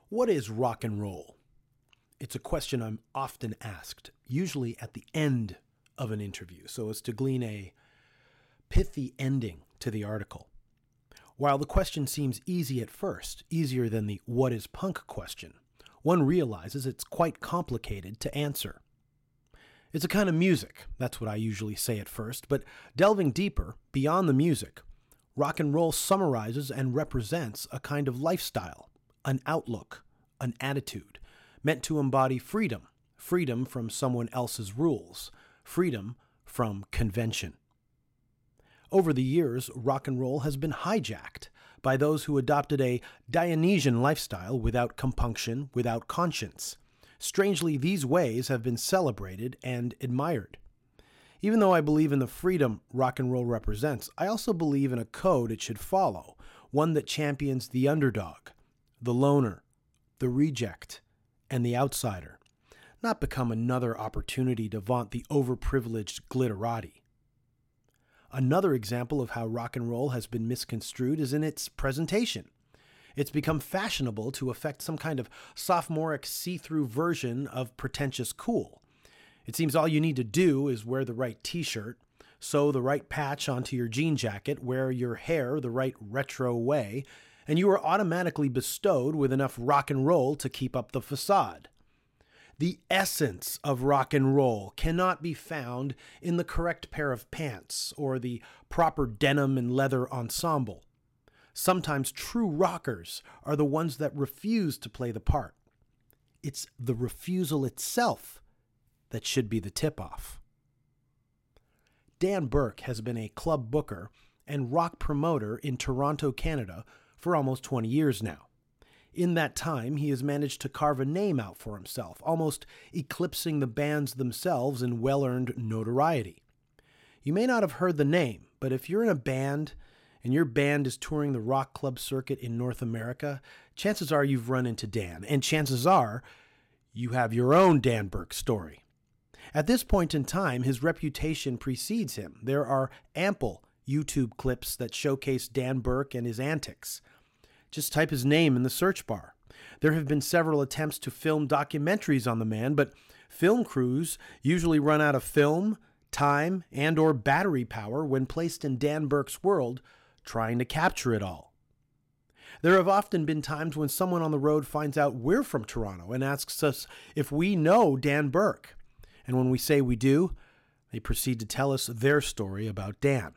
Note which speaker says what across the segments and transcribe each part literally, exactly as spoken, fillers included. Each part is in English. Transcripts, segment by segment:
Speaker 1: What is rock and roll? It's a question I'm often asked, usually at the end of an interview, so as to glean a pithy ending to the article. While the question seems easy at first, easier than the what is punk question, one realizes it's quite complicated to answer. It's a kind of music, that's what I usually say at first, but delving deeper, beyond the music, rock and roll summarizes and represents a kind of lifestyle, an outlook, an attitude, meant to embody freedom, freedom from someone else's rules, freedom from convention. Over the years, rock and roll has been hijacked by those who adopted a Dionysian lifestyle without compunction, without conscience. Strangely, these ways have been celebrated and admired. Even though I believe in the freedom rock and roll represents, I also believe in a code it should follow, one that champions the underdog, the loner, the reject, and the outsider, not become another opportunity to vaunt the overprivileged glitterati. Another example of how rock and roll has been misconstrued is in its presentation. It's become fashionable to affect some kind of sophomoric see-through version of pretentious cool. It seems all you need to do is wear the right t-shirt, sew the right patch onto your jean jacket, wear your hair the right retro way, and you are automatically bestowed with enough rock and roll to keep up the facade. The essence of rock and roll cannot be found in the correct pair of pants or the proper denim and leather ensemble. Sometimes true rockers are the ones that refuse to play the part. It's the refusal itself that should be the tip-off. Dan Burke has been a club booker and rock promoter in Toronto, Canada for almost twenty years now. In that time, he has managed to carve a name out for himself, almost eclipsing the bands themselves in well-earned notoriety. You may not have heard the name, but if you're in a band and your band is touring the rock club circuit in North America, chances are you've run into Dan, and chances are you have your own Dan Burke story. At this point in time, his reputation precedes him. There are ample YouTube clips that showcase Dan Burke and his antics. Just type his name in the search bar. There have been several attempts to film documentaries on the man, but film crews usually run out of film, time, and or battery power when placed in Dan Burke's world, trying to capture it all. There have often been times when someone on the road finds out we're from Toronto and asks us if we know Dan Burke. And when we say we do, they proceed to tell us their story about Dan.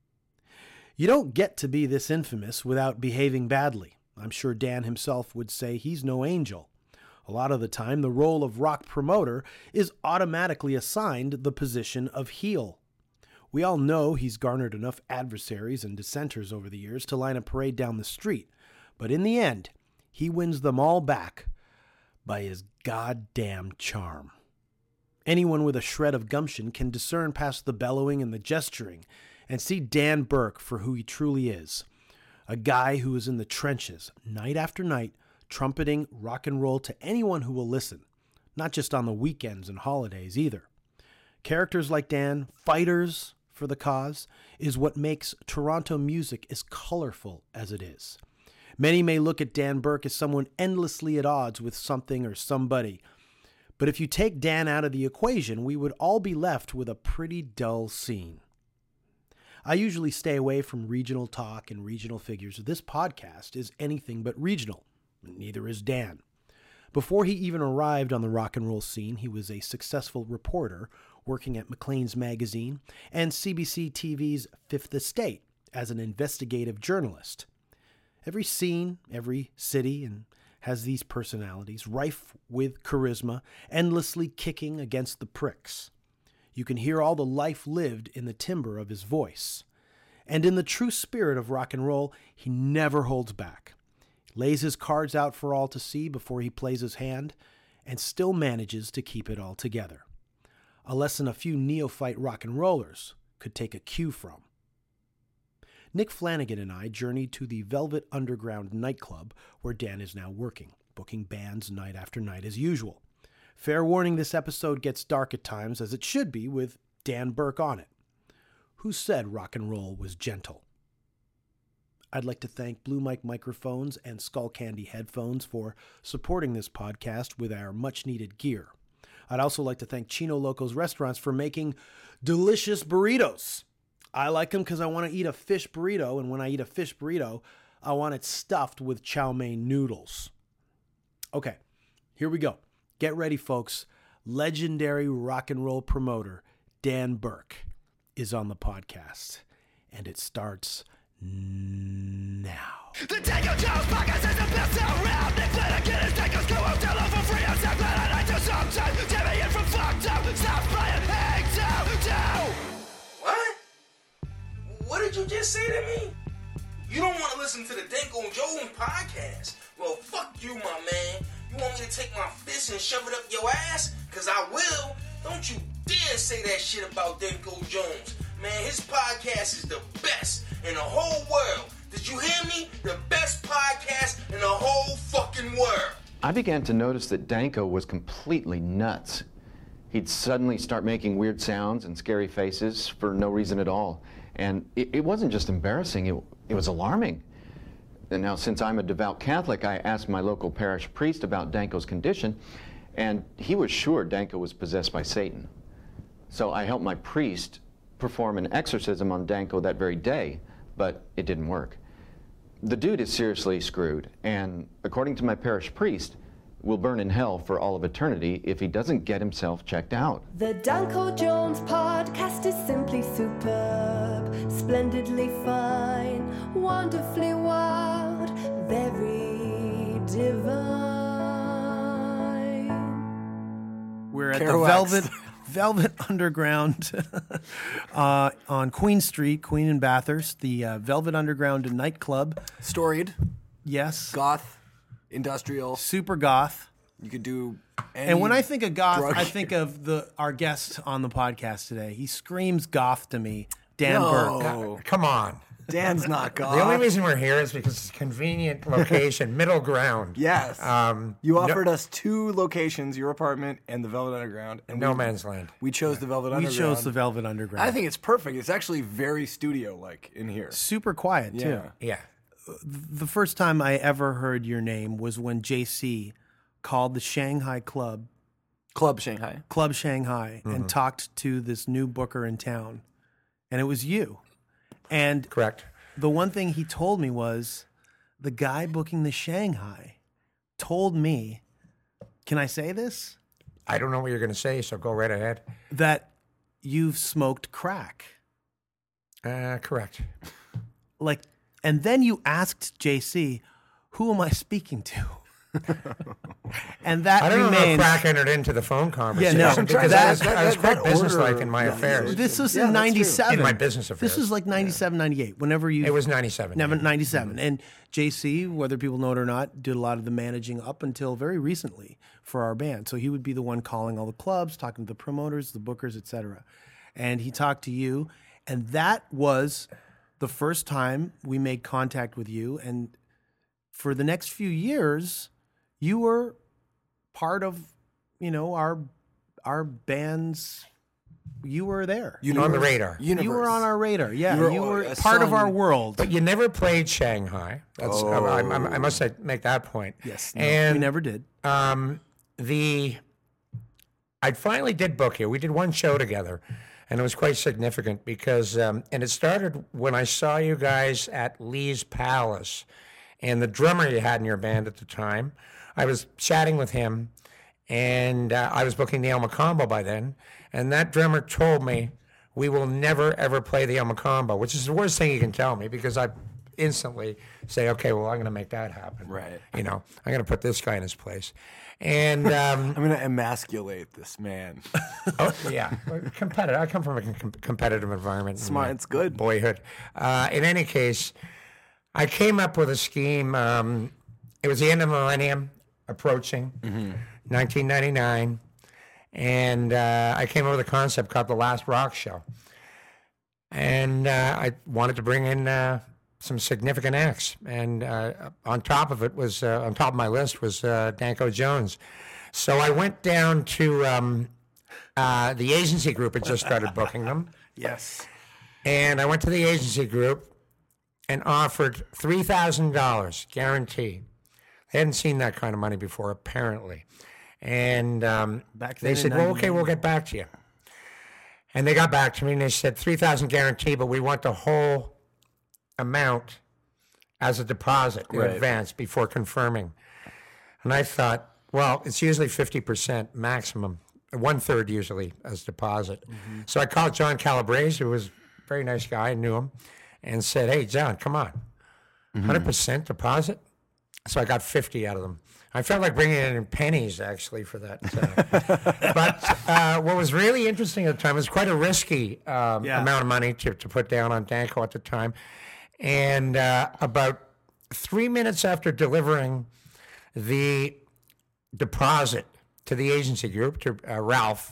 Speaker 1: You don't get to be this infamous without behaving badly. I'm sure Dan himself would say he's no angel. A lot of the time, the role of rock promoter is automatically assigned the position of heel. We all know he's garnered enough adversaries and dissenters over the years to line a parade down the street, but in the end, he wins them all back by his goddamn charm. Anyone with a shred of gumption can discern past the bellowing and the gesturing and see Dan Burke for who he truly is. A guy who is in the trenches, night after night, trumpeting rock and roll to anyone who will listen, not just on the weekends and holidays either. Characters like Dan, fighters for the cause, is what makes Toronto music as colorful as it is. Many may look at Dan Burke as someone endlessly at odds with something or somebody, but if you take Dan out of the equation, we would all be left with a pretty dull scene. I usually stay away from regional talk and regional figures. This podcast is anything but regional. Neither is Dan. Before he even arrived on the rock and roll scene, he was a successful reporter working at Maclean's Magazine and C B C T V's Fifth Estate as an investigative journalist. Every scene, every city, and has these personalities, rife with charisma, endlessly kicking against the pricks. You can hear all the life lived in the timbre of his voice. And in the true spirit of rock and roll, he never holds back. Lays his cards out for all to see before he plays his hand, and still manages to keep it all together. A lesson a few neophyte rock and rollers could take a cue from. Nick Flanagan and I journeyed to the Velvet Underground nightclub where Dan is now working, booking bands night after night as usual. Fair warning, this episode gets dark at times, as it should be, with Dan Burke on it. Who said rock and roll was gentle? I'd like to thank Blue Mic Microphones and Skull Candy Headphones for supporting this podcast with our much-needed gear. I'd also like to thank Chino Locos Restaurants for making delicious burritos. I like them because I want to eat a fish burrito, and when I eat a fish burrito, I want it stuffed with chow mein noodles. Okay, here we go. Get ready, folks. Legendary rock and roll promoter Dan Burke is on the podcast, and it starts now.
Speaker 2: The Danko Jones podcast is the best around. Nick Flanagan is Danko's co-host. Hello for free. I'm so glad I do sometimes. Jimmy in from fucked up. Stop playing hang down, down.
Speaker 3: What? What did you just say to me? You don't want to listen to the Danko Jones podcast? Well, fuck you, my man. You want me to take my fist and shove it up your ass? Cause I will. Don't you dare say that shit about Danko Jones. Man, his podcast is the best in the whole world. Did you hear me? The best podcast in the whole fucking world.
Speaker 4: I began to notice that Danko was completely nuts. He'd suddenly start making weird sounds and scary faces for no reason at all. And it, it wasn't just embarrassing, it, it was alarming. And now, since I'm a devout Catholic, I asked my local parish priest about Danko's condition, and he was sure Danko was possessed by Satan. So I helped my priest perform an exorcism on Danko that very day, but it didn't work. The dude is seriously screwed, and according to my parish priest, will burn in hell for all of eternity if he doesn't get himself checked out.
Speaker 5: The Danko Jones podcast is simply superb, splendidly fine, wonderfully wild, very divine.
Speaker 1: We're at
Speaker 6: Carol
Speaker 1: the
Speaker 6: Wax.
Speaker 1: Velvet Velvet Underground uh, on Queen Street, Queen and Bathurst, the uh, Velvet Underground nightclub.
Speaker 6: Storied,
Speaker 1: Yes.
Speaker 6: goth, industrial.
Speaker 1: Super goth.
Speaker 6: You could do any
Speaker 1: And when I think of goth,
Speaker 6: drug
Speaker 1: I think of the our guest on the podcast today. He screams goth to me, Dan
Speaker 6: No.
Speaker 1: Burke.
Speaker 6: Oh.
Speaker 7: Come on.
Speaker 6: Dan's not goth.
Speaker 7: The only reason we're here is because it's a convenient location, middle ground.
Speaker 6: Yes.
Speaker 7: Um,
Speaker 6: you
Speaker 7: no-
Speaker 6: offered us two locations, your apartment and the Velvet Underground. And
Speaker 7: No
Speaker 6: we,
Speaker 7: man's land.
Speaker 6: We chose the Velvet
Speaker 1: We
Speaker 6: Underground.
Speaker 1: chose the Velvet Underground.
Speaker 6: I think it's perfect. It's actually very studio-like in here.
Speaker 1: super quiet too.
Speaker 6: Yeah.
Speaker 7: Yeah.
Speaker 1: The first time I ever heard your name was when J C called the Shanghai Club,
Speaker 6: Club Shanghai.
Speaker 1: Club Shanghai,
Speaker 7: Mm-hmm.
Speaker 1: and talked to this new booker in town, and it was you. And
Speaker 7: Correct.
Speaker 1: the one thing he told me was the guy booking the Shanghai told me, can I say this?
Speaker 7: I don't know what you're going to say, so go right ahead.
Speaker 1: That you've smoked crack.
Speaker 7: Uh, correct.
Speaker 1: Like, and then you asked J C, who am I speaking to? And that
Speaker 7: I don't know
Speaker 1: remains.
Speaker 7: how crack entered into the phone conversation.
Speaker 1: no,
Speaker 7: because
Speaker 1: that-
Speaker 7: I was, I was
Speaker 6: that-
Speaker 7: quite
Speaker 6: that
Speaker 7: businesslike
Speaker 6: order-
Speaker 7: in my
Speaker 6: yeah,
Speaker 7: affairs.
Speaker 1: This was
Speaker 6: Yeah,
Speaker 1: in
Speaker 6: that's true.
Speaker 1: ninety-seven.
Speaker 7: In my business affairs.
Speaker 1: This was like ninety-seven, ninety-eight. Whenever you.
Speaker 7: It was ninety-seven.
Speaker 1: Never
Speaker 7: yeah.
Speaker 1: ninety-seven. And J C, whether people know it or not, did a lot of the managing up until very recently for our band. So he would be the one calling all the clubs, talking to the promoters, the bookers, et cetera. And he talked to you. And that was the first time we made contact with you. And for the next few years, you were part of, you know, our our band's. You were there.
Speaker 7: You on the radar.
Speaker 6: Universe.
Speaker 1: You were on our radar. Yeah,
Speaker 6: You were
Speaker 1: you were
Speaker 6: a
Speaker 1: part of
Speaker 6: son-
Speaker 1: our world.
Speaker 7: But you never played Shanghai. That's I, I, I must say, make that point.
Speaker 1: Yes, no,
Speaker 7: and
Speaker 1: we never did.
Speaker 7: Um, the I finally did book you. We did one show together, and it was quite significant because, um, and it started when I saw you guys at Lee's Palace, and the drummer you had in your band at the time. I was chatting with him, and uh, I was booking the El Macombo by then, and that drummer told me, we will never, ever play the El Macombo, which is the worst thing you can tell me because I instantly say, okay, well, I'm going to make that happen.
Speaker 6: Right.
Speaker 7: You know, I'm going to put this guy in his place. And, um,
Speaker 6: I'm going to emasculate this man.
Speaker 7: oh, yeah, competitive. I come from a com- competitive environment. in
Speaker 6: Smart,
Speaker 7: my
Speaker 6: it's good.
Speaker 7: Boyhood. Uh, in any case, I came up with a scheme. Um, it was the end of the millennium approaching,
Speaker 6: Mm-hmm.
Speaker 7: nineteen ninety-nine. And uh, I came up with a concept called The Last Rock Show. And uh, I wanted to bring in uh, some significant acts. And uh, on top of it was, uh, on top of my list was uh, Danko Jones. So I went down to um, uh, the agency group had just started booking them.
Speaker 6: Yes.
Speaker 7: And I went to the agency group and offered three thousand dollars guarantee. They hadn't seen that kind of money before, apparently. And um,
Speaker 6: Back
Speaker 7: they
Speaker 6: then in
Speaker 7: said, well, okay,
Speaker 6: ninety-nine.
Speaker 7: we'll get back to you. And they got back to me and they said, three thousand dollars guarantee, but we want the whole amount as a deposit in
Speaker 6: Right.
Speaker 7: advance before confirming. And I thought, well, it's usually fifty percent maximum, one third usually as deposit.
Speaker 6: Mm-hmm.
Speaker 7: So I called John Calabrese, who was a very nice guy, I knew him, and said, hey, John, come on, one hundred percent deposit? So I got fifty out of them. I felt like bringing it in pennies, actually, for that. Uh, but uh, what was really interesting at the time, it was quite a risky um,
Speaker 1: Yeah.
Speaker 7: amount of money to, to put down on Danko at the time. And uh, about three minutes after delivering the deposit to the agency group, to uh, Ralph,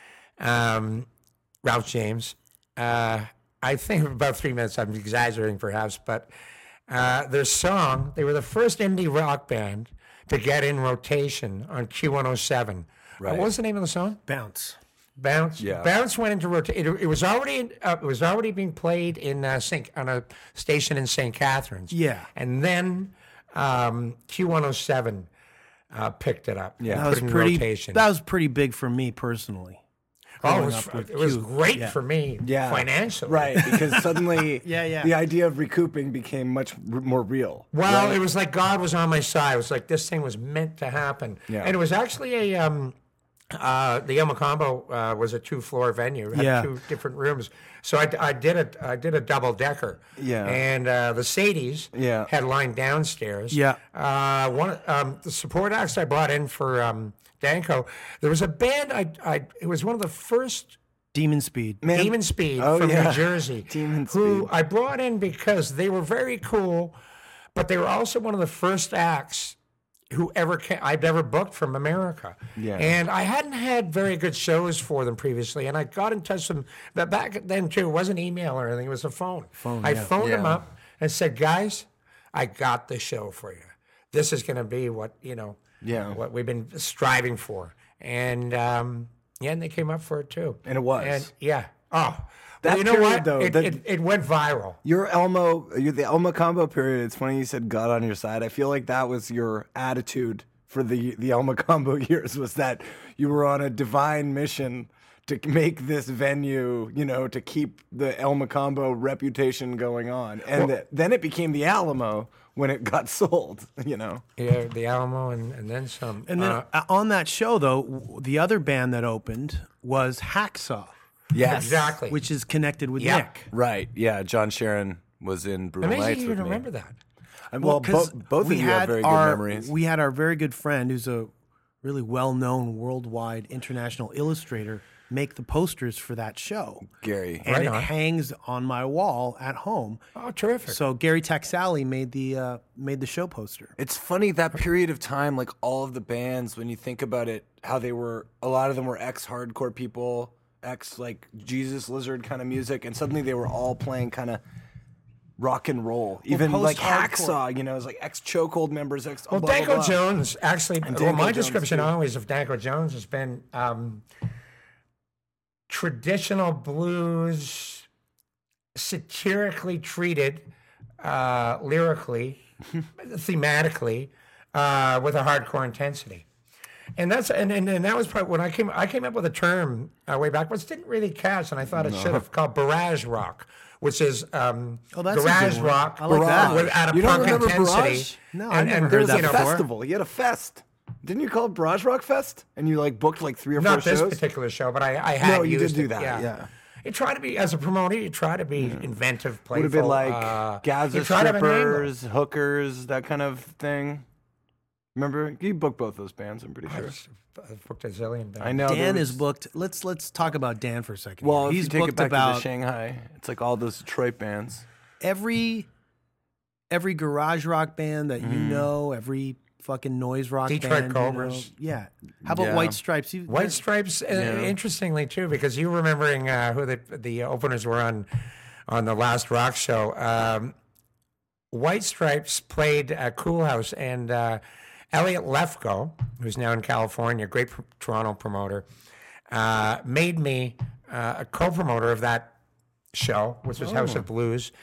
Speaker 7: um, Ralph James, uh, I think about three minutes, I'm exaggerating perhaps, but uh, their song, they were the first indie rock band to get in rotation on Q one oh seven.
Speaker 6: Right.
Speaker 7: What was the name of the song?
Speaker 1: Bounce.
Speaker 7: Bounce.
Speaker 6: Yeah.
Speaker 7: Bounce went into rotation. It, it was already uh, it was already being played in uh, Saint on a station in Saint Catharines.
Speaker 1: Yeah.
Speaker 7: And then um, Q one oh seven uh, picked it up.
Speaker 6: Yeah.
Speaker 7: and
Speaker 1: That was
Speaker 7: put it in
Speaker 1: pretty.
Speaker 7: rotation.
Speaker 1: That was pretty big for me personally.
Speaker 7: oh, it
Speaker 1: growing
Speaker 7: was,
Speaker 1: up with
Speaker 7: it was
Speaker 1: Q.
Speaker 7: great
Speaker 1: Yeah.
Speaker 7: for me
Speaker 6: Yeah.
Speaker 7: financially.
Speaker 6: Right, because suddenly
Speaker 1: Yeah, yeah.
Speaker 6: the idea of recouping became much r- more real.
Speaker 7: Well,
Speaker 6: right?
Speaker 7: it was like God was on my side. It was like this thing was meant to happen.
Speaker 6: Yeah.
Speaker 7: And it was actually a um, uh, the El Macombo uh, was a two floor venue. It had
Speaker 1: Yeah.
Speaker 7: two different rooms. So I, I did a I did a double decker.
Speaker 6: Yeah.
Speaker 7: And uh, the Sadies
Speaker 6: Yeah.
Speaker 7: had lined downstairs.
Speaker 1: Yeah.
Speaker 7: Uh, one um, the support acts I brought in for um, Danko. There was a band. I I it was one of the first.
Speaker 1: Demon Speed.
Speaker 6: Man-
Speaker 7: Demon Speed
Speaker 6: Oh,
Speaker 7: from
Speaker 6: yeah.
Speaker 7: New Jersey,
Speaker 6: Demon
Speaker 7: who
Speaker 6: Speed.
Speaker 7: I brought in because they were very cool, but they were also one of the first acts who ever ca I'd ever booked from America.
Speaker 6: Yeah.
Speaker 7: And I hadn't had very good shows for them previously, and I got in touch with them. But back then too, it wasn't email or anything; it was a phone. Phone. I
Speaker 1: yeah.
Speaker 7: phoned them
Speaker 6: Yeah.
Speaker 7: up and said, "Guys, I got the show for you. This is going to be what you know,
Speaker 6: Yeah.
Speaker 7: what we've been striving for." And um, yeah, and they came up for it too.
Speaker 6: And it was.
Speaker 7: And yeah. Oh,
Speaker 6: That
Speaker 7: well, you know
Speaker 6: period,
Speaker 7: what?
Speaker 6: though,
Speaker 7: it,
Speaker 6: that-
Speaker 7: it, it went viral.
Speaker 6: Your Elmo, your, the Elmo combo period. It's funny you said God on your side. I feel like that was your attitude for the the Elmo combo years. Was that you were on a divine mission to make this venue, you know, to keep the Elmo combo reputation going on, and that, then it became the Alamo when it got sold. You know.
Speaker 7: Yeah, the Alamo and, and then some.
Speaker 1: And then
Speaker 7: Uh,
Speaker 1: uh, on that show, though, w- the other band that opened was Hacksaw,
Speaker 6: Yes.
Speaker 7: exactly.
Speaker 1: which is connected with
Speaker 7: Yeah.
Speaker 1: Nick.
Speaker 6: Right. Yeah. John Sharon was in Brutal
Speaker 7: amazing
Speaker 6: Nights
Speaker 7: you
Speaker 6: with
Speaker 7: even
Speaker 6: me.
Speaker 7: remember that.
Speaker 6: And, well,
Speaker 1: Because
Speaker 6: bo- both of
Speaker 1: we
Speaker 6: you have
Speaker 1: had
Speaker 6: very
Speaker 1: our,
Speaker 6: good memories.
Speaker 1: We had our very good friend, who's a really well-known worldwide international illustrator, make the posters for that show.
Speaker 6: Gary.
Speaker 1: And
Speaker 7: Right
Speaker 1: it
Speaker 7: on.
Speaker 1: hangs on my wall at home.
Speaker 7: Oh, terrific.
Speaker 1: So Gary Taxali made the uh, made the show poster.
Speaker 6: It's funny that period of time, like all of the bands, when you think about it, how they were, a lot of them were ex-hardcore people, ex like Jesus Lizard kind of music, and suddenly they were all playing kind of rock and roll. Even like
Speaker 1: post-hardcore.
Speaker 6: Hacksaw, you know, it was like ex-Chokehold members, ex.
Speaker 7: Well,
Speaker 6: blah, blah,
Speaker 7: Danko
Speaker 6: blah.
Speaker 7: Jones actually. Well,
Speaker 6: Danko
Speaker 7: my
Speaker 6: Jones,
Speaker 7: description
Speaker 6: too.
Speaker 7: always of Danko Jones has been um, traditional blues, satirically treated, uh, lyrically, thematically, uh, with a hardcore intensity. And that's and, and, and that was probably when I came I came up with a term uh, way back, which didn't really catch, and I thought it should have, called barrage rock, which is um,
Speaker 1: Oh, that's a
Speaker 7: garage
Speaker 1: good one.
Speaker 7: rock
Speaker 1: I like that.
Speaker 7: with at a
Speaker 6: You don't
Speaker 7: punk
Speaker 6: remember
Speaker 7: intensity.
Speaker 6: Barrage?
Speaker 1: No, I
Speaker 7: and,
Speaker 1: never
Speaker 7: and
Speaker 1: heard
Speaker 7: there's,
Speaker 1: that
Speaker 7: you know,
Speaker 1: before.
Speaker 6: Festival. You had a fest. Didn't you call it Barrage Rock Fest? And you like booked like three or
Speaker 7: Not
Speaker 6: four
Speaker 7: this
Speaker 6: shows?
Speaker 7: particular show, but I, I had
Speaker 6: No, you did
Speaker 7: used
Speaker 6: do
Speaker 7: it,
Speaker 6: that, yeah.
Speaker 7: You try to be, as a promoter, you try to be inventive, playful.
Speaker 6: Would have been like
Speaker 7: uh,
Speaker 6: Gaza
Speaker 7: you try to have an angle.
Speaker 6: strippers, hookers, that kind of thing. Remember, you booked both those bands. I'm pretty
Speaker 7: I
Speaker 6: sure.
Speaker 7: just- I've booked a zillion bands.
Speaker 6: I know.
Speaker 1: Dan
Speaker 6: there
Speaker 1: is
Speaker 6: was-
Speaker 1: booked. Let's let's talk about Dan for a second.
Speaker 6: Well,
Speaker 1: here.
Speaker 6: if
Speaker 1: he's
Speaker 6: you take
Speaker 1: booked
Speaker 6: it back
Speaker 1: about
Speaker 6: to the Shanghai, it's like all those Detroit bands.
Speaker 1: every every garage rock band that you know, every fucking noise rock
Speaker 7: Detroit
Speaker 1: band. you know.
Speaker 7: Cobras.
Speaker 1: Yeah. How about
Speaker 6: Yeah.
Speaker 1: White Stripes? You,
Speaker 7: White Stripes, uh, interestingly too, because you remembering uh, who the the openers were on on the last rock show. Um, White Stripes played at Cool House, and uh, Elliot Lefko, who's now in California, great pr- Toronto promoter, uh, made me uh, a co-promoter of that show, which was House of Blues.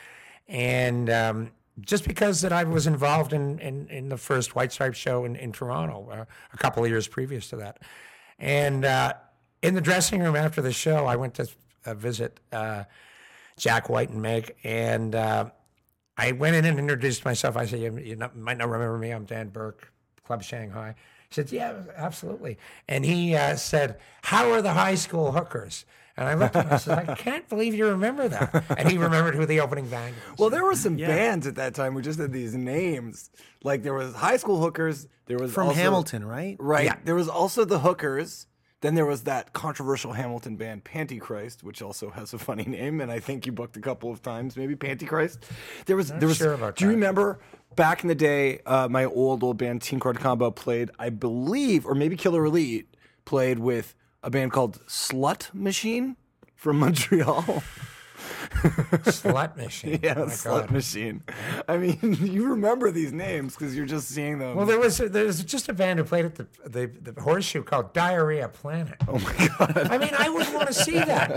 Speaker 7: And um, just because that I was involved in, in, in the first White Stripes show in, in Toronto uh, a couple of years previous to that. And uh, in the dressing room after the show, I went to uh, visit uh, Jack White and Meg, and uh, I went in and introduced myself. I said, you, you not, might not remember me. I'm Dan Burke, Club Shanghai. He said, yeah, absolutely. And he uh, said, how are the high school hookers? And I looked at him and I said, I can't believe you remember that. And he remembered who the opening band was.
Speaker 6: Well, there were some bands at that time who just had these names. Like there was High School Hookers. There was
Speaker 1: From
Speaker 6: also,
Speaker 1: Hamilton, right?
Speaker 6: Right.
Speaker 7: Yeah.
Speaker 6: There was also the Hookers. Then there was that controversial Hamilton band, Pantychrist, which also has a funny name, and I think you booked a couple of times, maybe Pantychrist. There was, there was.
Speaker 7: sure about
Speaker 6: do you
Speaker 7: that.
Speaker 6: remember back in the day? Uh, my old old band, Teen Card Combo, played, I believe, or maybe Killer Elite played with a band called Slut Machine from Montreal.
Speaker 7: Slut Machine.
Speaker 6: Yeah,
Speaker 7: Oh my
Speaker 6: Slut
Speaker 7: God.
Speaker 6: Machine. I mean, you remember these names because you're just seeing them.
Speaker 7: Well, there was there was just a band who played at the the, the Horseshoe called Diarrhea Planet.
Speaker 6: oh my God.
Speaker 7: I mean, I would want to see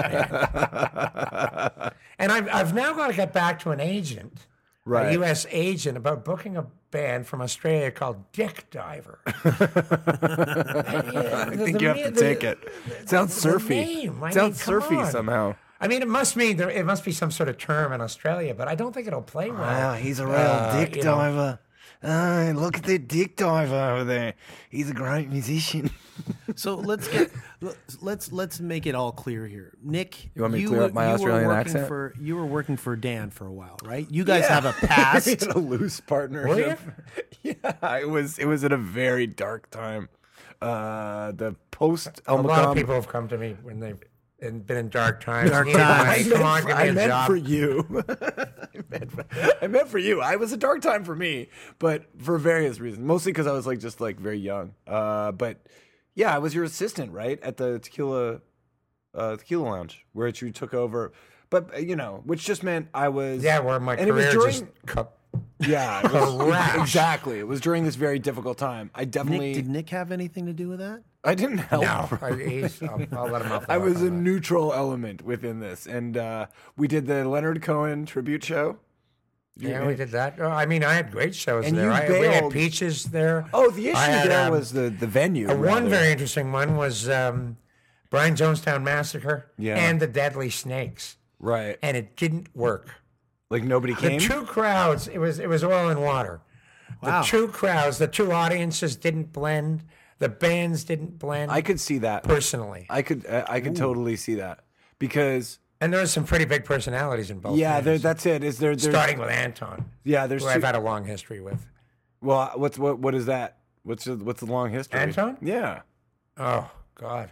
Speaker 7: that. Man. And I've I've now got to get back to an agent,
Speaker 6: Right.
Speaker 7: a U S agent, about booking a band from Australia called Dick Diver. I
Speaker 6: I think you have to take it. It sounds surfy.
Speaker 7: Name, I
Speaker 6: It sounds
Speaker 7: mean, come
Speaker 6: surfy
Speaker 7: on.
Speaker 6: somehow.
Speaker 7: I mean, it must mean there, it must be some sort of term in Australia, but I don't think it'll play well.
Speaker 6: Wow, he's a real
Speaker 7: Uh,
Speaker 6: dick
Speaker 7: you know.
Speaker 6: diver. Ah, look at that dick diver over there. He's a great musician.
Speaker 1: So let's get let's let's make it all clear here. Nick,
Speaker 6: You want me to clear up my
Speaker 1: you
Speaker 6: Australian
Speaker 1: were working
Speaker 6: accent?
Speaker 1: For, you were working for Dan for a while, right? You guys have a past.
Speaker 6: We had a loose partnership. Yeah, it was it was at a very dark time. Uh, the post
Speaker 7: A lot of
Speaker 6: Elmacombe.
Speaker 7: people have come to me when they've and been in dark times.
Speaker 1: Dark
Speaker 7: Neil,
Speaker 1: times.
Speaker 6: I
Speaker 7: Come
Speaker 6: meant,
Speaker 7: on,
Speaker 6: for,
Speaker 7: give me
Speaker 6: I
Speaker 7: a
Speaker 6: meant
Speaker 7: job.
Speaker 6: for you. I, meant for, I meant for you. I was a dark time for me, but for various reasons. Mostly because I was like just like very young. Uh, but yeah, I was your assistant, right, at the tequila uh, tequila lounge where you took over. But uh, you know, which just meant I was
Speaker 7: Yeah, where my
Speaker 6: and it was
Speaker 7: career
Speaker 6: during,
Speaker 7: just cut.
Speaker 6: yeah, it was-
Speaker 7: Crash.
Speaker 6: exactly. It was during this very difficult time. I definitely
Speaker 1: Nick, did Nick have anything to do with that?
Speaker 6: I didn't help.
Speaker 7: No, I, he's, I'll, I'll let him off. the
Speaker 6: I
Speaker 7: hook
Speaker 6: was
Speaker 7: on
Speaker 6: a
Speaker 7: that.
Speaker 6: neutral element within this, and uh, we did the Leonard Cohen tribute show.
Speaker 7: Yeah, we did that. Oh, I mean, I had great shows
Speaker 6: And
Speaker 7: there.
Speaker 6: you
Speaker 7: I, we had
Speaker 6: bailed-
Speaker 7: Peaches there.
Speaker 6: Oh, the issue
Speaker 7: I had,
Speaker 6: there
Speaker 7: um,
Speaker 6: was the, the venue.
Speaker 7: uh, one
Speaker 6: rather.
Speaker 7: very interesting one was um, Brian Jonestown Massacre
Speaker 6: Yeah.
Speaker 7: and the Deadly Snakes,
Speaker 6: right.
Speaker 7: and it didn't work.
Speaker 6: Like nobody
Speaker 7: The
Speaker 6: came.
Speaker 7: two crowds, it was it was oil and water.
Speaker 1: Wow.
Speaker 7: The two crowds, the two audiences didn't blend. The bands didn't blend.
Speaker 6: I could see that.
Speaker 7: personally,
Speaker 6: I could uh, I could totally see that because
Speaker 7: and there was some pretty big personalities in both.
Speaker 6: yeah, there,
Speaker 7: bands.
Speaker 6: that's it. Is there there's,
Speaker 7: starting with Anton,
Speaker 6: yeah? There's
Speaker 7: who
Speaker 6: two,
Speaker 7: I've had a long history with.
Speaker 6: well, what's what what is that? What's the, what's the long history?
Speaker 7: Anton?
Speaker 6: Yeah.
Speaker 7: Oh God!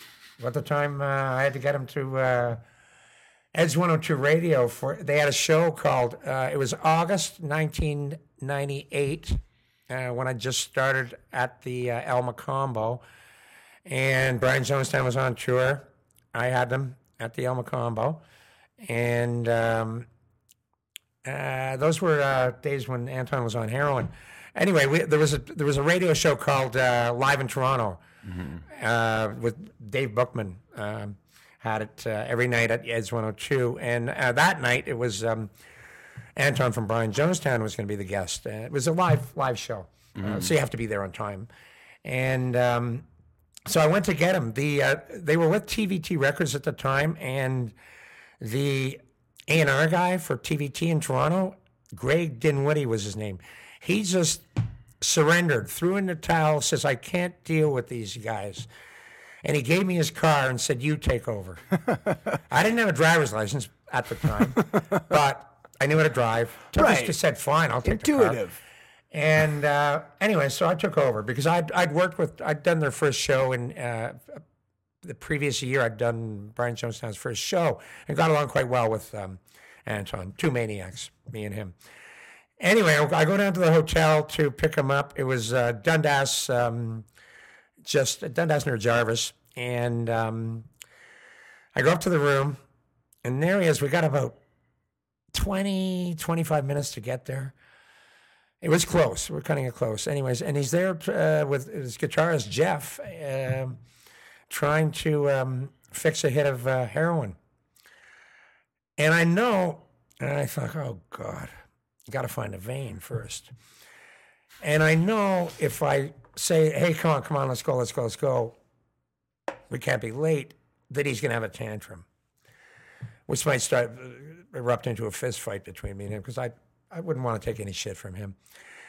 Speaker 7: At the time, uh, I had to get him to uh, Ed's one oh two Radio for. They had a show called. Uh, it was August nineteen ninety-eight uh, when I just started at the uh, El Macombo, and Brian Jonestown was on tour. I had them at the El Macombo, and um, uh, those were uh, days when Anton was on heroin. Anyway, we, there was a there was a radio show called uh, Live in Toronto uh, with Dave Bookman. Um, had it uh, every night at Ed's one oh two, and uh, that night it was um, Anton from Brian Jonestown was going to be the guest. Uh, it was a live live show, uh, so you have to be there on time. And um, so I went to get him. The uh, they were with T V T Records at the time, and the A and R guy for T V T in Toronto, Greg Dinwiddie was his name. He just surrendered, threw in the towel, says, I can't deal with these guys. And he gave me his car and said, you take over. I didn't have a driver's license at the time, but I knew how to drive. So I
Speaker 6: Right.
Speaker 7: just said, fine, I'll take the car.
Speaker 6: Intuitive.
Speaker 7: And uh, anyway, so I took over because I'd, I'd worked with, I'd done their first show in uh, the previous year. I'd done Brian Jonestown's first show and got along quite well with um, Anton. Two maniacs, me and him. Anyway, I go down to the hotel to pick him up. It was uh, Dundas, um, just Dundas near Jarvis. And um, I go up to the room, and there he is. We got about twenty, twenty-five minutes to get there. It was close. We're cutting it close. Anyways, and he's there uh, with his guitarist, Jeff, uh, trying to um, fix a hit of uh, heroin. And I know And I thought, oh, God, you got to find a vein first. And I know if I say, hey, come on, come on, let's go, let's go, let's go, we can't be late, that he's going to have a tantrum, which might start uh, erupt into a fist fight between me and him, because I, I wouldn't want to take any shit from him.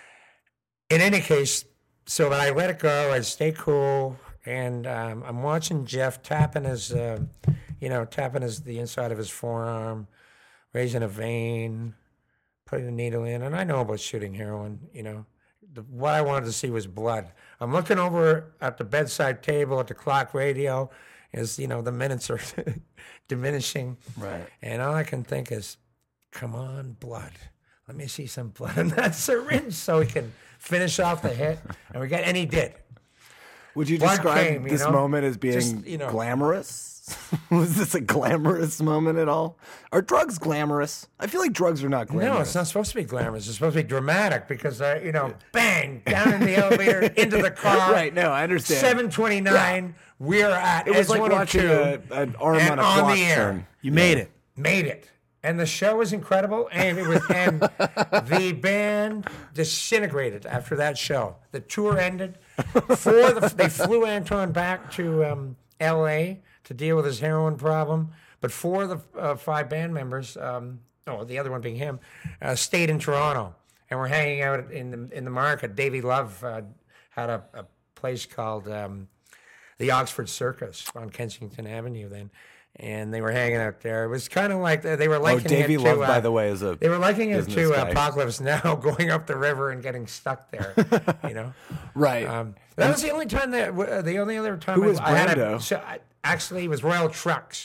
Speaker 7: In any case, so I let it go, I stay cool, and um, I'm watching Jeff tapping his, uh, you know, tapping his, the inside of his forearm, raising a vein, putting a needle in, and I know about shooting heroin, you know. The, what I wanted to see was blood. I'm looking over at the bedside table at the clock radio, as, you know, the minutes are diminishing.
Speaker 6: Right.
Speaker 7: And all I can think is, come on, blood. Let me see some blood in that syringe so we can finish off the hit. And we got, and he did.
Speaker 6: Would you
Speaker 7: Blood
Speaker 6: describe
Speaker 7: came, you
Speaker 6: this
Speaker 7: know?
Speaker 6: moment as being
Speaker 7: Just, you know.
Speaker 6: glamorous? Was this a glamorous moment at all? Are drugs glamorous? I feel like drugs are not glamorous.
Speaker 7: No, it's not supposed to be glamorous. It's supposed to be dramatic because, uh, you know, bang, down in the elevator, into the car.
Speaker 6: Right, no, I understand.
Speaker 7: seven twenty-nine, we're at
Speaker 6: It was like
Speaker 7: S one oh two,
Speaker 6: watching a, an arm
Speaker 7: and
Speaker 6: on a
Speaker 7: on
Speaker 6: clock
Speaker 7: the air.
Speaker 6: turn.
Speaker 1: You made it.
Speaker 7: Made it. And the show was incredible, and it was, and the band disintegrated after that show. The tour ended. For the, they flew Anton back to um, L A to deal with his heroin problem, but four of the uh, five band members, um, oh, the other one being him, uh, stayed in Toronto, and we're hanging out in the in the market. Davey Love uh, had a, a place called um, the Oxford Circus on Kensington Avenue then. And they were hanging out there. It was kind of like they were
Speaker 6: Oh,
Speaker 7: liking
Speaker 6: Davey
Speaker 7: it to.
Speaker 6: Love,
Speaker 7: uh,
Speaker 6: by the way, is a
Speaker 7: They were liking it
Speaker 6: business
Speaker 7: to
Speaker 6: guy.
Speaker 7: Apocalypse Now, going up the river and getting stuck there. You know,
Speaker 6: Right.
Speaker 7: Um, that was the only time that uh, the only other time
Speaker 6: Who
Speaker 7: I,
Speaker 6: was
Speaker 7: I had a,
Speaker 6: Brando?
Speaker 7: so I, actually it was Royal Trucks,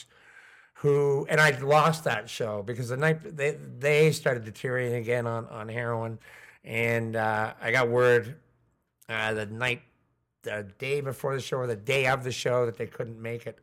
Speaker 7: who and I lost that show because the night they they started deteriorating again on on heroin, and uh, I got word uh, the night the day before the show or the day of the show that they couldn't make it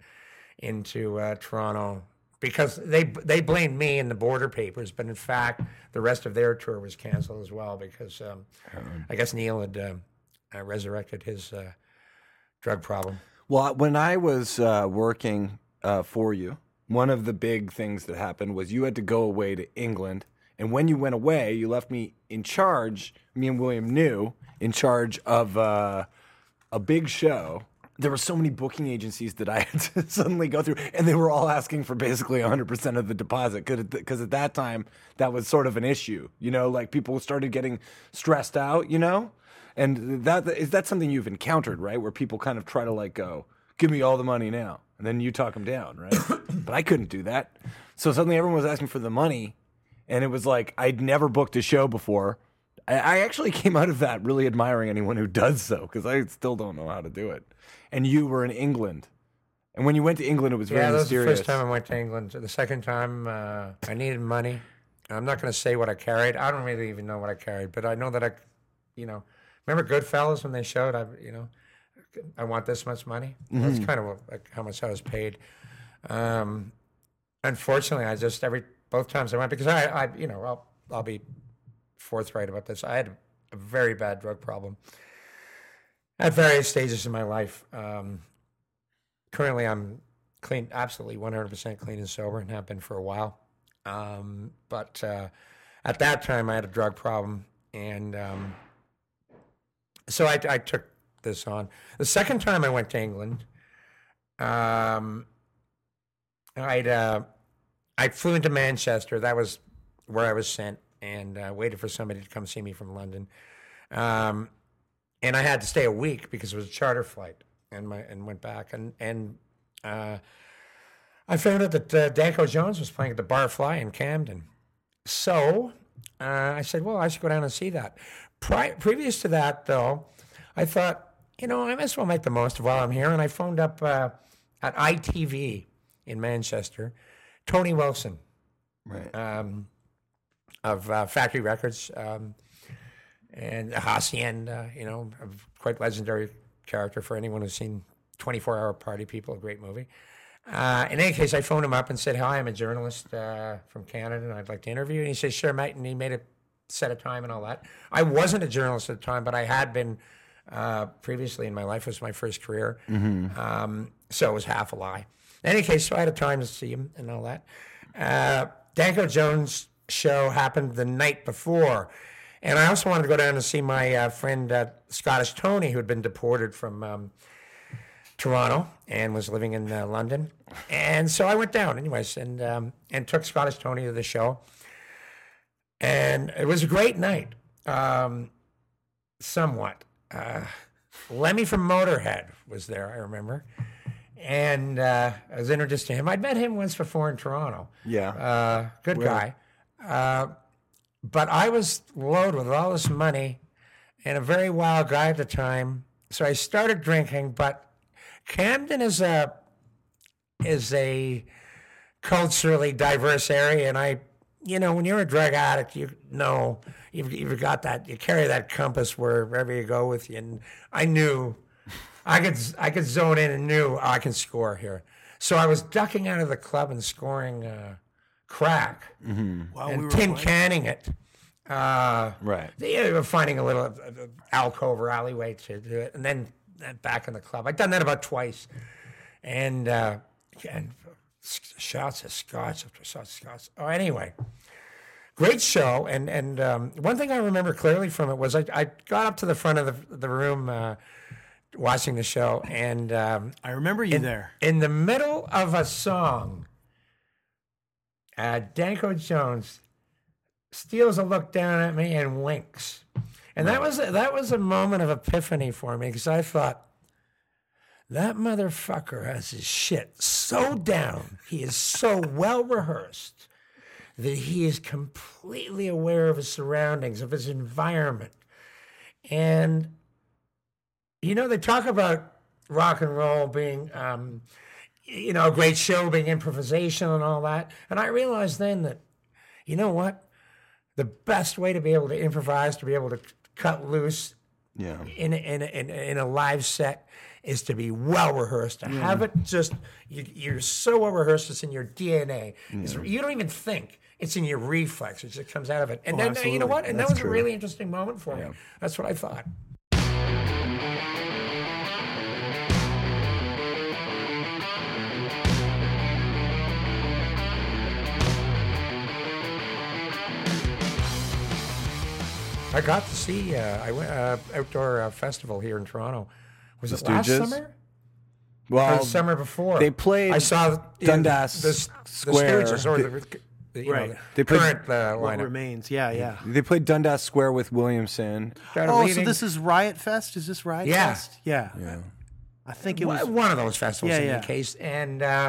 Speaker 7: into uh, Toronto. Because they they blamed me in the Border Papers, but in fact, the rest of their tour was canceled as well because um, I guess Neil had uh, uh, resurrected his uh, drug problem.
Speaker 6: Well, when I was uh, working uh, for you, one of the big things that happened was you had to go away to England. And when you went away, you left me in charge, me and William New, in charge of uh, a big show. There were so many booking agencies that I had to suddenly go through, and they were all asking for basically one hundred percent of the deposit because at that time, that was sort of an issue. You know, like people started getting stressed out, you know? And that is that something you've encountered, right? Where people kind of try to like go, give me all the money now. And then you talk them down, right? But I couldn't do that. So suddenly everyone was asking for the money, and it was like I'd never booked a show before. I, I actually came out of that really admiring anyone who does so because I still don't know how to do it. And you were in England. And when you went to England, it was very
Speaker 7: Yeah, that was
Speaker 6: mysterious.
Speaker 7: the first time I went to England. The second time, uh, I needed money. I'm not going to say what I carried. I don't really even know what I carried, but I know that I, you know, remember Goodfellas when they showed, I, you know, I want this much money.
Speaker 6: Mm-hmm.
Speaker 7: That's kind of what, like how much I was paid. Um, unfortunately, I just every both times I went because I, I, you know, I'll I'll be forthright about this. I had a very bad drug problem at various stages in my life. Um, currently, I'm clean, absolutely one hundred percent clean and sober, and have been for a while. Um, but uh, at that time, I had a drug problem, and um, so I, I took this on. The second time I went to England, um, I'd uh, I flew into Manchester. That was where I was sent, and uh, waited for somebody to come see me from London. Um, and I had to stay a week because it was a charter flight, and my and went back, and and uh, I found out that uh, Danko Jones was playing at the Barfly in Camden. So uh, I said, well, I should go down and see that. Pri- previous to that, though, I thought, you know, I might as well make the most of while I'm here, and I phoned up uh, at I T V in Manchester, Tony Wilson,
Speaker 6: Right.
Speaker 7: um, of uh, Factory Records, um, and Hacienda, you know, a quite legendary character for anyone who's seen twenty-four hour Party People, a great movie. Uh, in any case, I phoned him up and said, hi, I'm a journalist uh, from Canada, and I'd like to interview you. And he said, sure, mate, and he made a set of time and all that. I wasn't a journalist at the time, but I had been uh, previously in my life. It was my first career,
Speaker 6: Mm-hmm.
Speaker 7: um, so it was half a lie. In any case, so I had a time to see him and all that. Uh, Danko Jones show happened the night before. And I also wanted to go down and see my uh, friend uh, Scottish Tony, who had been deported from um, Toronto and was living in uh, London. And so I went down anyways and um, and took Scottish Tony to the show. And it was a great night, um, somewhat. Uh, Lemmy from Motorhead was there, I remember. And uh, I was introduced to him. I'd met him once before in Toronto.
Speaker 6: Yeah.
Speaker 7: Uh, good
Speaker 6: Where?
Speaker 7: guy. Uh, but I was loaded with all this money and a very wild guy at the time. So I started drinking, but Camden is a is a culturally diverse area, and I, you know, when you're a drug addict, you know, you've, you've got that, you carry that compass wherever you go with you, and I knew I could I could zone in and knew oh, I can score here. So I was ducking out of the club and scoring uh, crack
Speaker 1: While
Speaker 7: and
Speaker 1: we were
Speaker 7: tin
Speaker 1: playing.
Speaker 7: canning it. Uh,
Speaker 6: Right.
Speaker 7: Yeah, we were finding a little uh, uh, alcove or alleyway to do it, and then uh, back in the club. I'd done that about twice, and uh, and shots of scotch after shots of scotch. Oh, anyway, great show. And and um, one thing I remember clearly from it was I, I got up to the front of the the room uh, watching the show, and um,
Speaker 1: I remember you
Speaker 7: in,
Speaker 1: there.
Speaker 7: in the middle of a song, uh, Danko Jones steals a look down at me and winks. And that was a, that was a moment of epiphany for me, because I thought, that motherfucker has his shit so down. He is so well rehearsed that he is completely aware of his surroundings, of his environment. And, you know, they talk about rock and roll being, um, you know, a great show, being improvisation and all that. And I realized then that, you know what? The best way to be able to improvise, to be able to cut loose
Speaker 6: Yeah.
Speaker 7: in a, in a, in a, in a live set, is to be well rehearsed. To have it just, you, you're so well rehearsed, it's in your D N A. It's, you don't even think. It's in your reflex. It just comes out of it. And
Speaker 1: Oh,
Speaker 7: then, uh, you
Speaker 1: absolutely.
Speaker 7: know what? And
Speaker 6: That's
Speaker 7: that was
Speaker 6: true.
Speaker 7: a really interesting moment for me. That's what I thought. I got to see uh, I went uh, outdoor uh, festival here in Toronto. Was
Speaker 6: The
Speaker 7: it last
Speaker 6: Stooges?
Speaker 7: summer? Or
Speaker 6: Well,
Speaker 7: the summer before?
Speaker 6: they played
Speaker 7: I saw the-
Speaker 6: Dundas
Speaker 7: the,
Speaker 6: Square.
Speaker 7: The Stooges, or the, the, you
Speaker 1: Right.
Speaker 7: know, the
Speaker 6: They played-
Speaker 7: current uh,
Speaker 1: What
Speaker 7: lineup.
Speaker 1: remains? Yeah, yeah.
Speaker 6: they played Dundas Square with Williamson.
Speaker 7: Started
Speaker 1: Oh, so
Speaker 7: leading-
Speaker 1: this is Riot Fest? Is this Riot
Speaker 7: Yeah.
Speaker 1: Fest? Yeah.
Speaker 6: Yeah.
Speaker 1: I think it was.
Speaker 7: One- one of those festivals
Speaker 1: Yeah,
Speaker 7: in
Speaker 1: yeah.
Speaker 7: the case. And uh,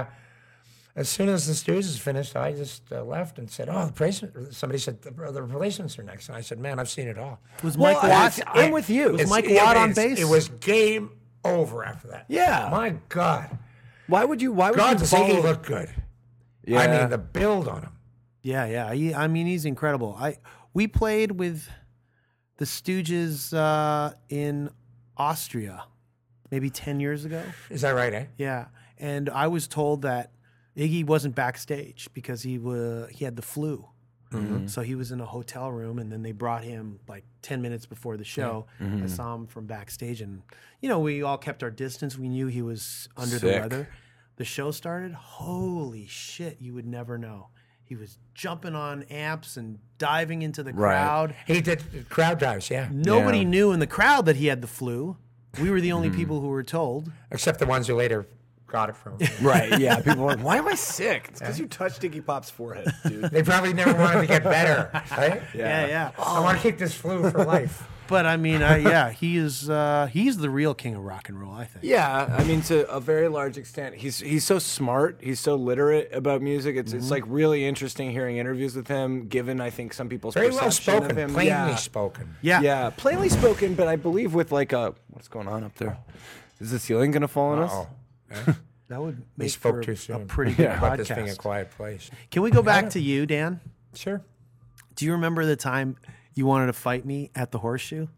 Speaker 7: as soon as the Stooges finished, I just uh, left and said, "Oh, the replacement." Somebody said the, the replacements are next, and I said, "Man, I've seen it all."
Speaker 1: Was
Speaker 6: Well,
Speaker 1: Mike
Speaker 6: I-
Speaker 1: Watt?
Speaker 6: I'm with you.
Speaker 1: Was
Speaker 7: It's-
Speaker 1: Mike
Speaker 7: it-
Speaker 1: Watt on
Speaker 7: it's-
Speaker 1: bass?
Speaker 7: It was game over after that.
Speaker 6: Yeah.
Speaker 7: My God.
Speaker 6: Why would you? Why would
Speaker 7: God,
Speaker 6: you
Speaker 7: does Iggy
Speaker 6: follow?
Speaker 7: look good?
Speaker 6: Yeah.
Speaker 7: I mean, the build on him.
Speaker 1: Yeah, yeah. He, I mean, he's incredible. I we played with the Stooges uh, in Austria, maybe ten years ago.
Speaker 7: Is that right, eh?
Speaker 1: Yeah, and I was told that Iggy wasn't backstage because he wa he had the flu, so he was in a hotel room, and then they brought him like ten minutes before the show. I saw him from backstage, and you know we all kept our distance. We knew he was under the
Speaker 6: Sick.
Speaker 1: weather. The show started. Holy shit! You would never know. He was jumping on amps and diving into the
Speaker 6: Right.
Speaker 1: crowd.
Speaker 7: He did crowd dives, yeah.
Speaker 1: Nobody
Speaker 6: Yeah.
Speaker 1: knew in the crowd that he had the flu. We were the only people who were told.
Speaker 7: Except the ones who later got it from him.
Speaker 6: Right. Yeah. People were like, "Why am I sick?" It's because you touched Iggy Pop's forehead, dude.
Speaker 7: They probably never wanted to get better, right?
Speaker 1: Yeah, yeah.
Speaker 7: I want to keep this flu for life.
Speaker 1: But I mean, uh, yeah, he is. Uh, he's the real king of rock and roll, I think.
Speaker 6: Yeah, I mean, to a very large extent, he's he's so smart. He's so literate about music. It's it's like really interesting hearing interviews with him. Given, I think, some people's
Speaker 7: Very well
Speaker 6: perception of
Speaker 7: spoken,
Speaker 6: him.
Speaker 7: plainly
Speaker 6: yeah.
Speaker 7: spoken.
Speaker 1: Yeah.
Speaker 6: Yeah, plainly spoken, but I believe with like a what's going on up there? Is the ceiling gonna fall on us?
Speaker 7: Oh,
Speaker 1: That would make
Speaker 7: spoke
Speaker 1: for
Speaker 7: too
Speaker 1: a
Speaker 7: soon.
Speaker 1: pretty good
Speaker 6: Yeah.
Speaker 7: About this being a
Speaker 1: podcast.
Speaker 7: quiet place.
Speaker 1: Can we go back to you, Dan?
Speaker 7: Sure.
Speaker 1: Do you remember the time you wanted to fight me at the Horseshoe?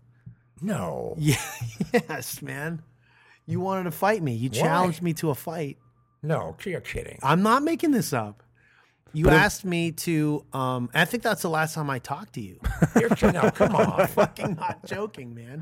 Speaker 7: No.
Speaker 1: Yeah, yes, man. You wanted to fight me. You challenged me to a fight.
Speaker 7: No, you're kidding.
Speaker 1: I'm not making this up. You asked me to. Um, I think that's the last time I talked to you.
Speaker 7: You're kidding. No, come on.
Speaker 1: Fucking not joking, man.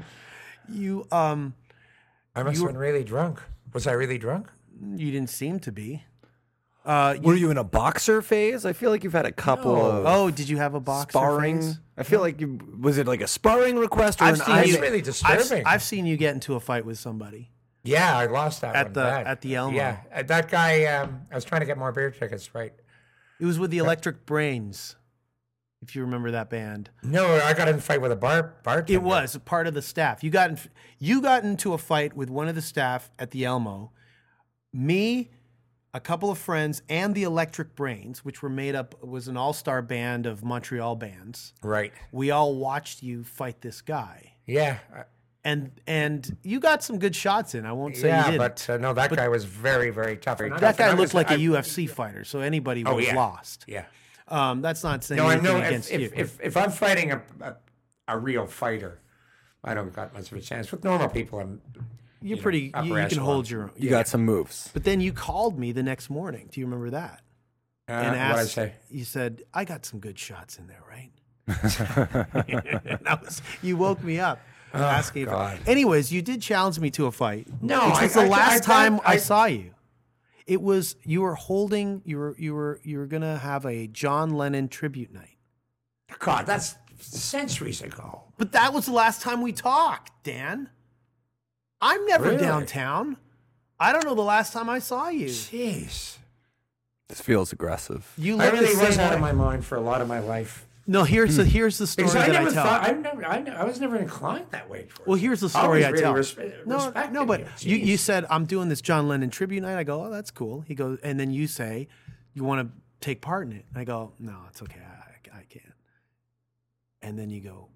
Speaker 1: You um,
Speaker 7: I must
Speaker 1: You
Speaker 7: have been really drunk. Was I really drunk?
Speaker 1: you didn't seem to be. Uh,
Speaker 6: Were you in a boxer phase? I feel like you've had a couple of
Speaker 1: Oh, did you have a boxer
Speaker 6: sparring.
Speaker 1: phase?
Speaker 6: I feel like you was it like a sparring request or
Speaker 1: I've
Speaker 6: an
Speaker 1: seen
Speaker 6: I
Speaker 1: you.
Speaker 7: It's really
Speaker 1: I've,
Speaker 7: disturbing.
Speaker 1: I've seen you get into a fight with somebody.
Speaker 7: Yeah, I lost that
Speaker 1: At
Speaker 7: one
Speaker 1: the-
Speaker 7: bad.
Speaker 1: at the Elmo.
Speaker 7: Yeah, uh, that guy. Um, I was trying to get more beer tickets, right?
Speaker 1: It was with the Electric Brains, if you remember that band.
Speaker 7: No, I got in a fight with a bar bartender.
Speaker 1: It was a part of the staff. You got in, you got into a fight with one of the staff at the Elmo. Me, a couple of friends, and the Electric Brains, which were made up was an all-star band of Montreal bands.
Speaker 7: right.
Speaker 1: We all watched you fight this guy,
Speaker 7: Yeah, uh,
Speaker 1: and and you got some good shots in. I won't say you
Speaker 7: yeah,
Speaker 1: didn't.
Speaker 7: but uh, no, that guy was very, very tough.
Speaker 1: that guy looked like a U F C fighter, so anybody would
Speaker 7: Oh,
Speaker 1: have
Speaker 7: yeah.
Speaker 1: lost.
Speaker 7: Yeah.
Speaker 1: Um, that's not saying
Speaker 7: No, I
Speaker 1: anything
Speaker 7: know. If,
Speaker 1: against you.
Speaker 7: if, if if I'm fighting a, a a real fighter, I don't got much of a chance. With normal people, I'm.
Speaker 1: You're
Speaker 7: you know,
Speaker 1: pretty.
Speaker 7: upper
Speaker 1: You, you can
Speaker 7: echelon.
Speaker 1: hold your own.
Speaker 6: You got some moves.
Speaker 1: But then you called me the next morning. Do you remember that?
Speaker 7: Uh,
Speaker 1: And
Speaker 7: what'd I
Speaker 1: asked.
Speaker 7: say?
Speaker 1: You said, "I got some good shots in there, right?" and I was, you woke me up asking. If,
Speaker 7: Oh, God.
Speaker 1: anyways, you did challenge me to a fight.
Speaker 7: No,
Speaker 1: which
Speaker 7: I-
Speaker 1: was the
Speaker 7: I-
Speaker 1: last
Speaker 7: I-
Speaker 1: time I,
Speaker 7: I-
Speaker 1: saw you. It was you were holding. You were you were you were gonna have a John Lennon tribute night.
Speaker 7: God, that's centuries ago.
Speaker 1: But that was the last time we talked, Dan. I'm never
Speaker 7: Really?
Speaker 1: downtown. I don't know the last time I saw you.
Speaker 7: Jeez,
Speaker 6: This feels aggressive.
Speaker 1: You
Speaker 7: I
Speaker 1: look
Speaker 7: really
Speaker 1: the same
Speaker 7: was out
Speaker 1: way.
Speaker 7: of my mind for a lot of my life.
Speaker 1: No, here's the here's the story
Speaker 7: Because I
Speaker 1: that
Speaker 7: never
Speaker 1: I tell.
Speaker 7: thought, I never, I, ne- I was never inclined that way. Towards
Speaker 1: Well, here's the
Speaker 7: you.
Speaker 1: story I
Speaker 7: Always
Speaker 1: tell.
Speaker 7: really respe-
Speaker 1: no,
Speaker 7: respected
Speaker 1: no, but
Speaker 7: you.
Speaker 1: you, you
Speaker 7: Jeez.
Speaker 1: said I'm doing this John Lennon tribute night. I go, oh, that's cool. He goes, and then you say you want to take part in it. I go, no, it's okay. I, I can't. And then you go.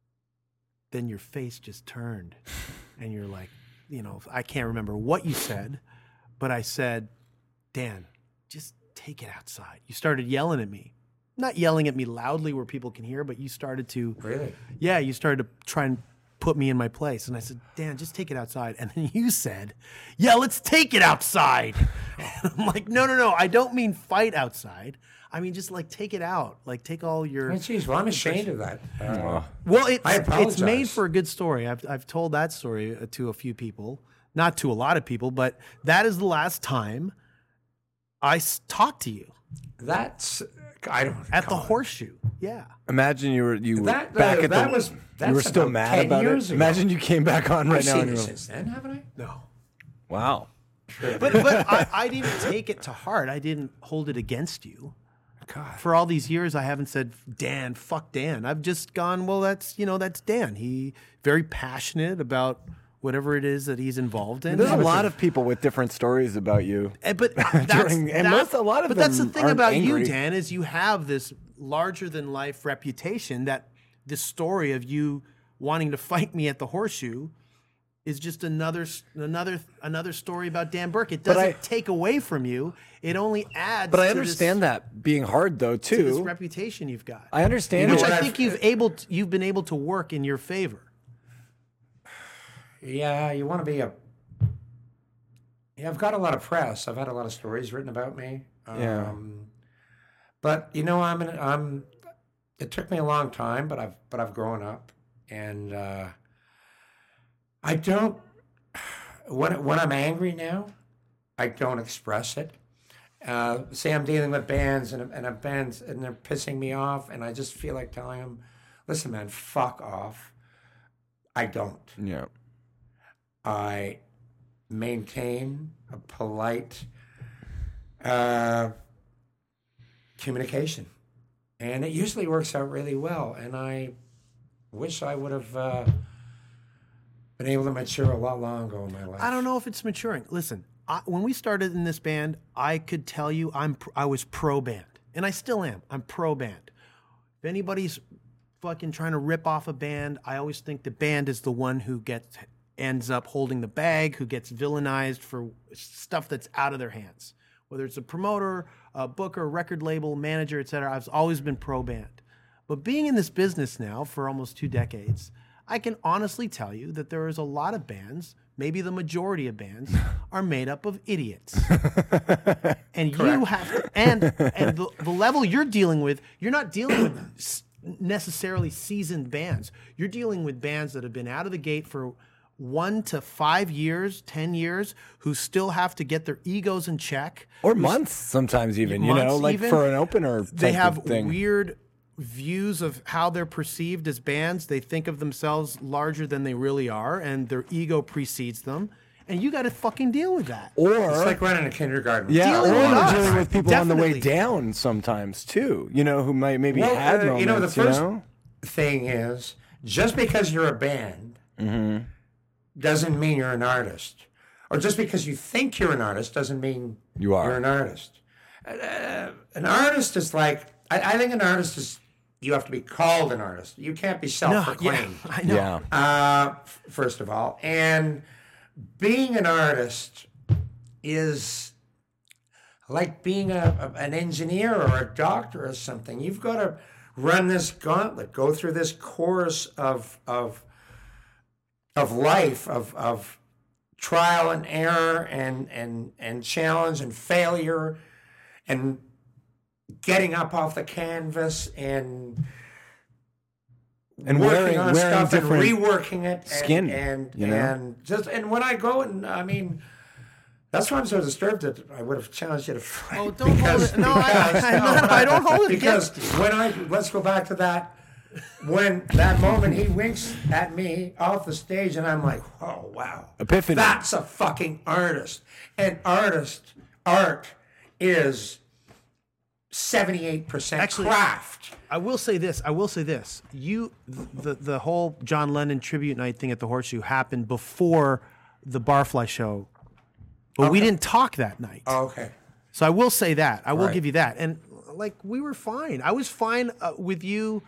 Speaker 1: Then your face just turned, and you're like, you know, I can't remember what you said, but I said, Dan, just take it outside. You started yelling at me. Not yelling at me loudly where people can hear, but you started to
Speaker 7: Really?
Speaker 1: yeah, you started to try and put me in my place. And I said, Dan, just take it outside. And then you said, yeah, let's take it outside. And I'm like, no, no, no. I don't mean fight outside. I mean, just like take it out. Like take all your.
Speaker 7: Oh, geez, well, I'm ashamed of that. Uh,
Speaker 1: Well, it's,
Speaker 7: I
Speaker 1: it's made
Speaker 7: apologize.
Speaker 1: for a good story. I've, I've told that story uh, to a few people, not to a lot of people, but that is the last time I s- talked to you
Speaker 7: that's I don't
Speaker 1: at the
Speaker 7: come on.
Speaker 1: horseshoe. Yeah.
Speaker 6: Imagine you were you were
Speaker 7: That-
Speaker 6: back
Speaker 7: uh,
Speaker 6: at
Speaker 7: that
Speaker 6: the.
Speaker 7: was-
Speaker 6: you
Speaker 7: that's
Speaker 6: were still
Speaker 7: about
Speaker 6: mad
Speaker 7: ten
Speaker 6: about
Speaker 7: years
Speaker 6: it.
Speaker 7: ago.
Speaker 6: Imagine you came back on right
Speaker 7: I've
Speaker 6: now
Speaker 7: seen
Speaker 6: and
Speaker 7: it
Speaker 6: you're
Speaker 7: since then, haven't I?
Speaker 1: No.
Speaker 6: wow.
Speaker 1: But, but I, I didn't take it to heart. I didn't hold it against you.
Speaker 7: God.
Speaker 1: For all these years, I haven't said, Dan, fuck Dan. I've just gone, well, that's, you know, that's Dan. He very passionate about whatever it is that he's involved in.
Speaker 6: There's a
Speaker 1: And-
Speaker 6: lot of people with different stories about you.
Speaker 1: And- but that's,
Speaker 6: During- and
Speaker 1: that-
Speaker 6: most- a lot of
Speaker 1: but that's the
Speaker 6: them
Speaker 1: thing
Speaker 6: aren't
Speaker 1: about
Speaker 6: angry.
Speaker 1: you, Dan, is you have this larger than life reputation that this story of you wanting to fight me at the horseshoe is just another another another story about Dan Burke. It
Speaker 6: But
Speaker 1: doesn't
Speaker 6: I-
Speaker 1: take away from you. It only adds.
Speaker 6: But I
Speaker 1: to
Speaker 6: understand
Speaker 1: this,
Speaker 6: that being hard though
Speaker 1: to this
Speaker 6: too.
Speaker 1: reputation you've got.
Speaker 6: I understand
Speaker 1: which
Speaker 6: it.
Speaker 1: I
Speaker 7: I've-
Speaker 1: think you've able to, you've been able to work in your favor.
Speaker 7: Yeah, you want to be a. Yeah, I've got a lot of press. I've had a lot of stories written about me.
Speaker 6: Yeah.
Speaker 7: Um, but you know, I'm. An, I'm. It took me a long time, but I've. But I've grown up, and uh, I don't. When when I'm angry now, I don't express it. Uh, say I'm dealing with bands and and a bands and they're pissing me off, and I just feel like telling them, "Listen, man, fuck off." I don't.
Speaker 6: Yeah.
Speaker 7: I maintain a polite uh, communication, and it usually works out really well. And I wish I would have uh, been able to mature a lot longer ago in my life.
Speaker 1: I don't know if it's maturing. Listen, I, when we started in this band, I could tell you I'm pr- I was pro band, and I still am. I'm pro band. If anybody's fucking trying to rip off a band, I always think the band is the one who gets ends up holding the bag, who gets villainized for stuff that's out of their hands. Whether it's a promoter, a booker, record label, manager, et cetera. I've always been pro band. But being in this business now for almost two decades, I can honestly tell you that there is a lot of bands, maybe the majority of bands, are made up of idiots. And you have to, and and the, the level you're dealing with, you're not dealing with s- necessarily seasoned bands. You're dealing with bands that have been out of the gate for one to five years, ten years, who still have to get their egos in check.
Speaker 6: Or months sometimes even, you know,
Speaker 1: Months
Speaker 6: like
Speaker 1: even.
Speaker 6: for an opener type
Speaker 1: They have
Speaker 6: of thing.
Speaker 1: weird views of how they're perceived as bands. They think of themselves larger than they really are, and their ego precedes them. And you got to fucking deal with that.
Speaker 6: Or
Speaker 7: It's like running a kindergarten.
Speaker 6: yeah,
Speaker 1: dealing
Speaker 6: or
Speaker 1: with
Speaker 6: you're
Speaker 1: us.
Speaker 6: dealing with people on the way
Speaker 1: Definitely.
Speaker 6: down sometimes too, you know, who might maybe
Speaker 7: Well,
Speaker 6: had
Speaker 7: uh,
Speaker 6: moments,
Speaker 7: you know, the first
Speaker 6: know?
Speaker 7: thing is, just because you're a band doesn't mean you're an artist. Or just because you think you're an artist doesn't mean
Speaker 6: You are.
Speaker 7: you're an artist. Uh, an artist is like, I, I think an artist is, you have to be called an artist. You can't be
Speaker 1: No, yeah,
Speaker 7: self-proclaimed.
Speaker 1: I know.
Speaker 6: Yeah.
Speaker 7: Uh, f- first of all. And being an artist is like being a, a- an engineer or a doctor or something. You've got to run this gauntlet, go through this course of of of life, of of trial and error and and and challenge and failure and getting up off the canvas and
Speaker 6: And
Speaker 7: working
Speaker 6: wearing-
Speaker 7: on
Speaker 6: wearing
Speaker 7: stuff and
Speaker 6: different
Speaker 7: reworking it and,
Speaker 6: skin,
Speaker 7: and
Speaker 6: you know?
Speaker 7: and just and when I go and I mean that's why I'm so disturbed that I would have challenged you to fight.
Speaker 1: Oh, don't hold it. No, I, I, no, I don't hold it
Speaker 7: Because
Speaker 1: against you.
Speaker 7: when I let's go back to that when that moment he winks at me off the stage and I'm like, oh wow,
Speaker 6: Epiphany.
Speaker 7: that's a fucking artist. And artist art is seventy-eight percent
Speaker 1: Actually-
Speaker 7: craft.
Speaker 1: I will say this. I will say this. You, the the whole John Lennon tribute night thing at the Horseshoe happened before the Barfly show, but we didn't talk that night.
Speaker 7: Oh, okay.
Speaker 1: So I will say that. I will
Speaker 7: Right.
Speaker 1: give you that. And like we were fine. I was fine uh, with you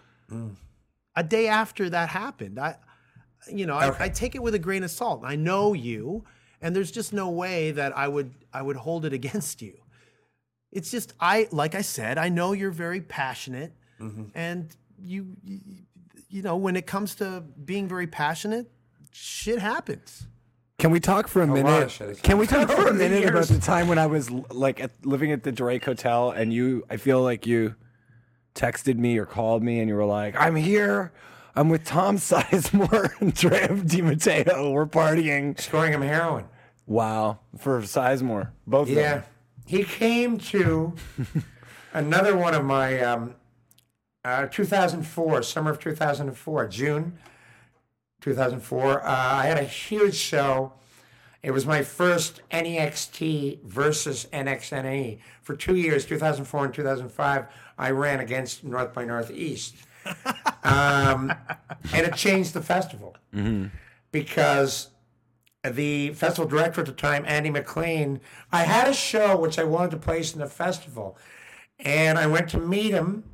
Speaker 1: a day after that happened. I, you know,
Speaker 7: Okay.
Speaker 1: I, I take it with a grain of salt. I know you, and there's just no way that I would I would hold it against you. It's just I like I said. I know you're very passionate, and you, you you know when it comes to being very passionate, shit happens.
Speaker 6: Can we talk for a,
Speaker 7: lot
Speaker 6: minute?
Speaker 7: of shit has
Speaker 6: Can we talk
Speaker 7: happened
Speaker 6: for a
Speaker 7: over the
Speaker 6: minute about
Speaker 7: years.
Speaker 6: the time when I was l- like at, living at the Drake Hotel and you? I feel like you texted me or called me and you were like, "I'm here. I'm with Tom Sizemore and Trev DiMatteo. We're partying."
Speaker 7: Scoring him heroin.
Speaker 6: Wow, for Sizemore, both of
Speaker 7: Yeah.
Speaker 6: them.
Speaker 7: He came to another one of my um, uh, two thousand four, summer of two thousand four, June two thousand four. Uh, I had a huge show. It was my first N E X T versus N X N A. For two years, two thousand four and two thousand five, I ran against North by Northeast. um, and it changed the festival because the festival director at the time, Andy McLean, I had a show which I wanted to place in the festival. And I went to meet him.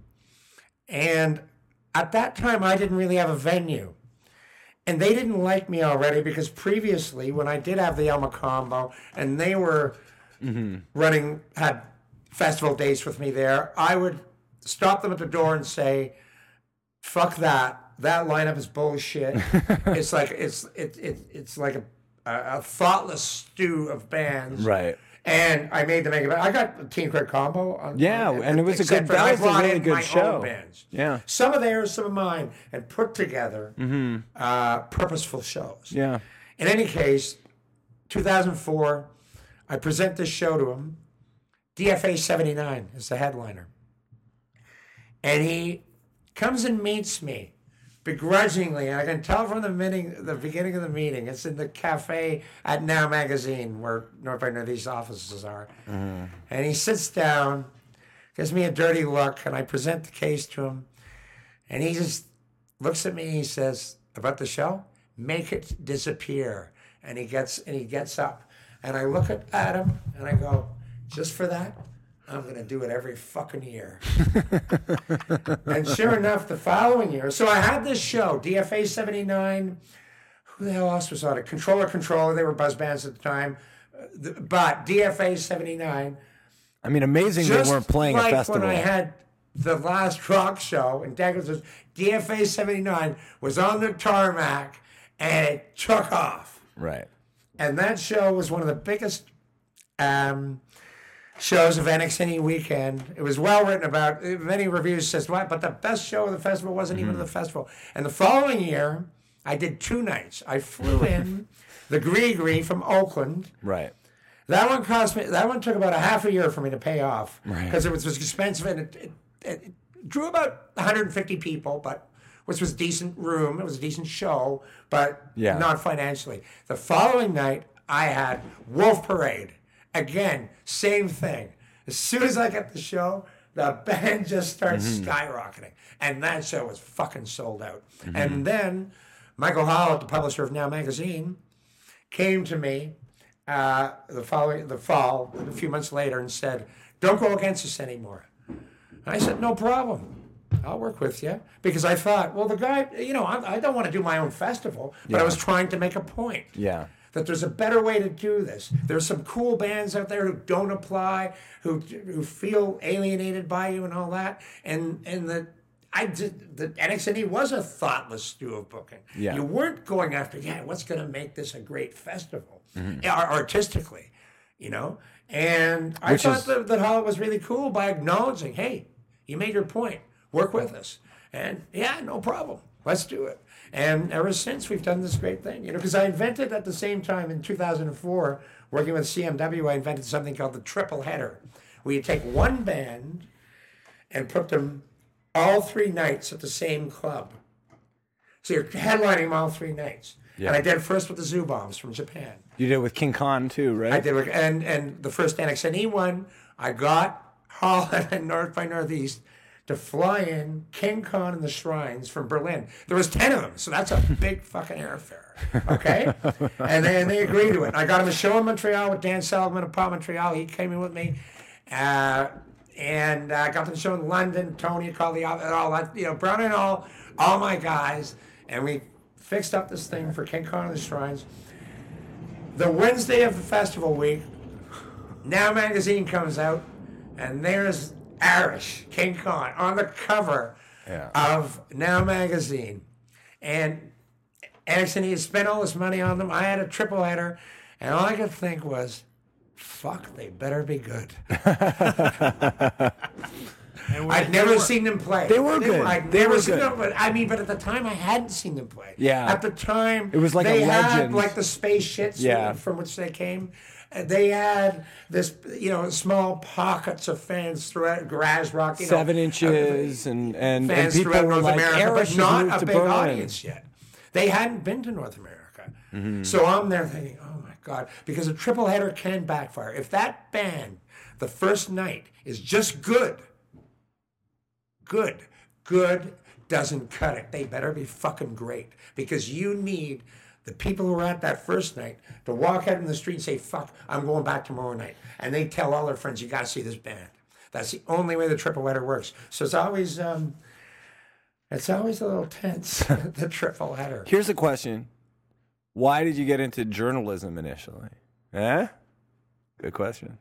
Speaker 7: And at that time, I didn't really have a venue. And they didn't like me already because previously, when I did have the Elma Combo and they were running, had festival dates with me there, I would stop them at the door and say, fuck that. That lineup is bullshit. it's like it's it, it it's like a, a, a thoughtless stew of bands.
Speaker 6: Right.
Speaker 7: And I made them make it. I got a Teen Cred combo. On,
Speaker 6: Yeah,
Speaker 7: on-
Speaker 6: and it was a
Speaker 7: except
Speaker 6: good-
Speaker 7: for
Speaker 6: that
Speaker 7: I
Speaker 6: was a
Speaker 7: brought
Speaker 6: really
Speaker 7: in
Speaker 6: good
Speaker 7: my
Speaker 6: show.
Speaker 7: own bands.
Speaker 6: Yeah.
Speaker 7: Some of theirs, some of mine, and put together uh, purposeful shows.
Speaker 6: Yeah.
Speaker 7: In any case, two thousand four, I present this show to him. D F A seventy-nine is the headliner. And he comes and meets me begrudgingly. And I can tell from the, meeting, the beginning of the meeting, it's in the cafe at Now Magazine where North by Northeast offices are. And he sits down, gives me a dirty look, and I present the case to him. And he just looks at me and he says, about the show, make it disappear. And he gets and he gets up. And I look at, at him and I go, just for that, I'm going to do it every fucking year. And sure enough, the following year, so I had this show, D F A seventy-nine. Who the hell else was on it? Controller, Controller. They were buzz bands at the time. Uh, the- But D F A seventy-nine,
Speaker 6: I mean, amazing they
Speaker 7: just
Speaker 6: weren't playing
Speaker 7: like
Speaker 6: a festival.
Speaker 7: when I had the last rock show in Douglas, D F A seventy-nine was on the tarmac and it took off.
Speaker 6: Right.
Speaker 7: And that show was one of the biggest um, shows of N X N E weekend. It was well written about. Many reviews says what, but the best show of the festival wasn't even
Speaker 6: Mm-hmm.
Speaker 7: the festival. And the following year, I did two nights. I flew in the Gree from Oakland.
Speaker 6: Right.
Speaker 7: That one cost me. That one took about a half a year for me to pay off because
Speaker 6: Right.
Speaker 7: it was, was expensive and it, it, it drew about one hundred fifty people, but which was a decent room. It was a decent show, but
Speaker 6: Yeah.
Speaker 7: not financially. The following night, I had Wolf Parade. Again, same thing. As soon as I got the show, the band just starts
Speaker 6: Mm-hmm.
Speaker 7: skyrocketing, and that show was fucking sold out. And then Michael Hollett, the publisher of Now Magazine, came to me uh, the following the fall, a few months later, and said, "Don't go against us anymore." And I said, "No problem. I'll work with you." Because I thought, well, the guy, you know, I, I don't want to do my own festival, but I
Speaker 6: Yeah.
Speaker 7: was trying to make a point.
Speaker 6: Yeah.
Speaker 7: That there's a better way to do this. There's some cool bands out there who don't apply, who who feel alienated by you and all that. And and the I did the N X N E was a thoughtless stew of booking.
Speaker 6: Yeah.
Speaker 7: You weren't going after, yeah, what's going to make this a great festival, Ar- artistically, you know. And I
Speaker 6: Which
Speaker 7: thought
Speaker 6: is-
Speaker 7: that, that Hollett was really cool by acknowledging, hey, you made your point. Work with us. And yeah, no problem. Let's do it. And ever since, we've done this great thing, you know, because I invented at the same time in two thousand four, working with C M W, I invented something called the triple header, where you take one band and put them all three nights at the same club. So you're headlining them all three nights.
Speaker 6: Yeah.
Speaker 7: And I did it first with the Zoo Bombs from Japan.
Speaker 6: You did it with King Khan too, right?
Speaker 7: I did, it- and and the first N X N E one, I got Holland and North by Northeast to fly in King Khan and the Shrines from Berlin. There was ten of them, so that's a big fucking airfare, okay? And then they agreed to it. I got him a show in Montreal with Dan Seligman of Pop Montreal. He came in with me. Uh, and I uh, got them to show in London. Tony called the and all that, you know, Brown and all, all my guys. And we fixed up this thing for King Khan and the Shrines. The Wednesday of the festival week, Now Magazine comes out, and there's Arish, King Khan, on the cover
Speaker 6: Yeah.
Speaker 7: of Now Magazine. And N X N E had spent all this money on them. I had a triple header, and all I could think was, fuck, they better be good. I'd never seen them play.
Speaker 6: They were good.
Speaker 7: I'd
Speaker 6: They
Speaker 7: never
Speaker 6: were
Speaker 7: seen
Speaker 6: good.
Speaker 7: them, but I mean, but at the time I hadn't seen them play.
Speaker 6: Yeah.
Speaker 7: At the time,
Speaker 6: It was like a
Speaker 7: they had
Speaker 6: legend.
Speaker 7: like the space shits
Speaker 6: Yeah.
Speaker 7: from which they came. Uh, They had this, you know, small pockets of fans throughout garage rock, you know,
Speaker 6: Seven inches
Speaker 7: uh,
Speaker 6: and, and, and
Speaker 7: fans
Speaker 6: people
Speaker 7: throughout
Speaker 6: were
Speaker 7: North
Speaker 6: like,
Speaker 7: America,
Speaker 6: Arish
Speaker 7: but
Speaker 6: has
Speaker 7: not
Speaker 6: moved
Speaker 7: a
Speaker 6: to
Speaker 7: big
Speaker 6: Berlin.
Speaker 7: audience yet. They hadn't been to North America.
Speaker 6: Mm-hmm.
Speaker 7: So I'm there thinking, oh my God, because a triple header can backfire. If that band, the first night, is just good, good, good doesn't cut it. They better be fucking great, because you need the people who are at that first night to walk out in the street and say, fuck, I'm going back tomorrow night. And they tell all their friends, you got to see this band. That's the only way the triple header works. So it's always, um, it's always a little tense, the triple header.
Speaker 6: Here's a question. Why did you get into journalism initially? Eh? Good question.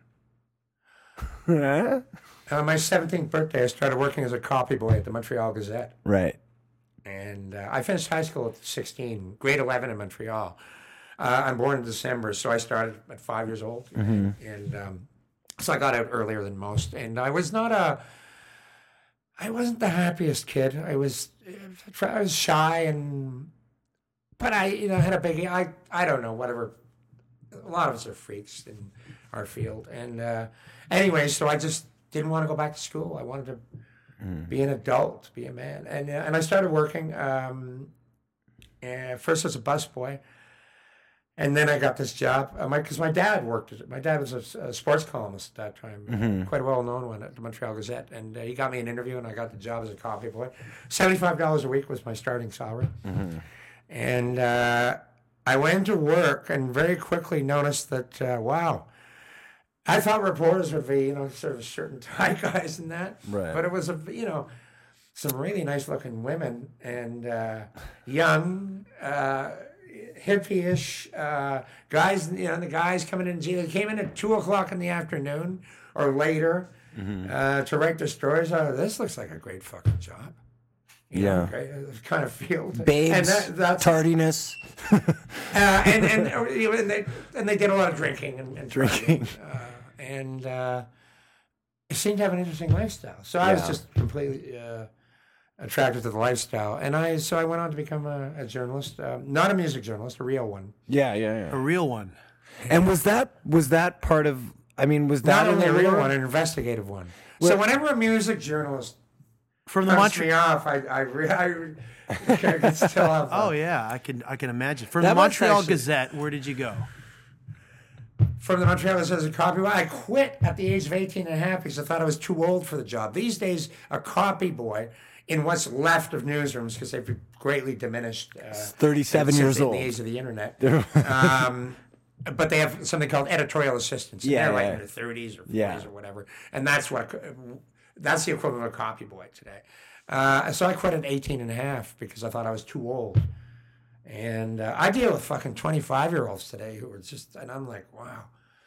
Speaker 6: Eh?
Speaker 7: On my seventeenth birthday, I started working as a copy boy at the Montreal Gazette.
Speaker 6: Right.
Speaker 7: And uh, I finished high school at sixteen, grade eleven in Montreal. Uh, I'm born in December, so I started at five years old. And um, so I got out earlier than most. And I was not a, I wasn't the happiest kid. I was, I was shy and, but I, you know, had a big, I, I don't know, whatever. A lot of us are freaks in our field. And uh, anyway, so I just didn't want to go back to school. I wanted to be an adult, be a man. And uh, and I started working um, uh, first as a busboy, and then I got this job because uh, my, my dad worked at it. My dad was a, a sports columnist at that time, quite a well-known one at the Montreal Gazette, and uh, he got me an interview, and I got the job as a copy boy. seventy-five dollars a week was my starting salary, and uh, I went to work and very quickly noticed that uh, wow. I thought reporters would be, you know, sort of shirt and tie guys and that.
Speaker 6: Right.
Speaker 7: But it was, a, you know, some really nice looking women and uh, young, uh, hippie-ish uh, guys, you know, the guys coming in. They came in at two o'clock in the afternoon or later uh, to write their stories. Oh, this looks like a great fucking job. You
Speaker 6: Yeah.
Speaker 7: know, great, uh, kind of field.
Speaker 6: Babes,
Speaker 7: and that, that's,
Speaker 6: tardiness.
Speaker 7: uh, and, and, uh, you know, and, they, and they did a lot of drinking and, and
Speaker 6: Drinking.
Speaker 7: Uh, and uh, it seemed to have an interesting lifestyle. So I was
Speaker 6: Yeah.
Speaker 7: just completely uh, attracted to the lifestyle. And I so I went on to become a, a journalist, uh, not a music journalist, a real one.
Speaker 6: Yeah, yeah,
Speaker 1: A
Speaker 6: yeah.
Speaker 1: real one.
Speaker 6: And was that was that part of? I mean, was that
Speaker 7: Not only a
Speaker 6: in the
Speaker 7: real
Speaker 6: lyric?
Speaker 7: one, an investigative one. So whenever a music journalist
Speaker 1: From the
Speaker 7: cuts
Speaker 1: Montreal.
Speaker 7: me off, I I, re- I, re- I can still have.
Speaker 1: Oh
Speaker 7: uh,
Speaker 1: yeah, I can I can imagine. From
Speaker 6: That
Speaker 1: the
Speaker 6: must
Speaker 1: Montreal
Speaker 6: actually-
Speaker 1: Gazette, where did you go?
Speaker 7: From the Montreal as a copy. I quit at the age of eighteen and a half because I thought I was too old for the job. These days, a copy boy in what's left of newsrooms, because they've greatly diminished. Uh,
Speaker 6: thirty-seven
Speaker 7: since
Speaker 6: years
Speaker 7: the,
Speaker 6: old.
Speaker 7: In the age of the internet. um, but they have something called editorial assistants. And
Speaker 6: Yeah,
Speaker 7: they're like
Speaker 6: yeah.
Speaker 7: in their thirties or forties
Speaker 6: Yeah.
Speaker 7: or whatever. And that's what that's the equivalent of a copy boy today. Uh, so I quit at eighteen and a half because I thought I was too old. And uh, I deal with fucking twenty-five-year-olds today who are just, and I'm like, wow,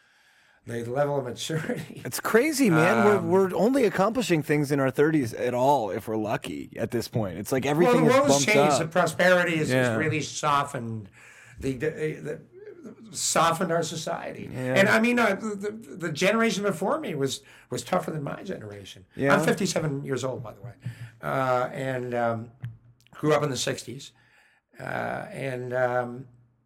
Speaker 7: the level of maturity.
Speaker 6: It's crazy, man.
Speaker 7: Um,
Speaker 6: we're we're only accomplishing things in our thirties at all if we're lucky at this point. It's like
Speaker 7: Well,
Speaker 6: everything
Speaker 7: the
Speaker 6: is
Speaker 7: world has
Speaker 6: bumped
Speaker 7: changed. The
Speaker 6: up.
Speaker 7: prosperity has
Speaker 6: Yeah.
Speaker 7: just really softened the, the, the softened our society. And I mean, uh, the, the the generation before me was was tougher than my generation.
Speaker 6: Yeah.
Speaker 7: I'm fifty-seven years old, by the way, uh, and um, grew up in the sixties. Uh, and um,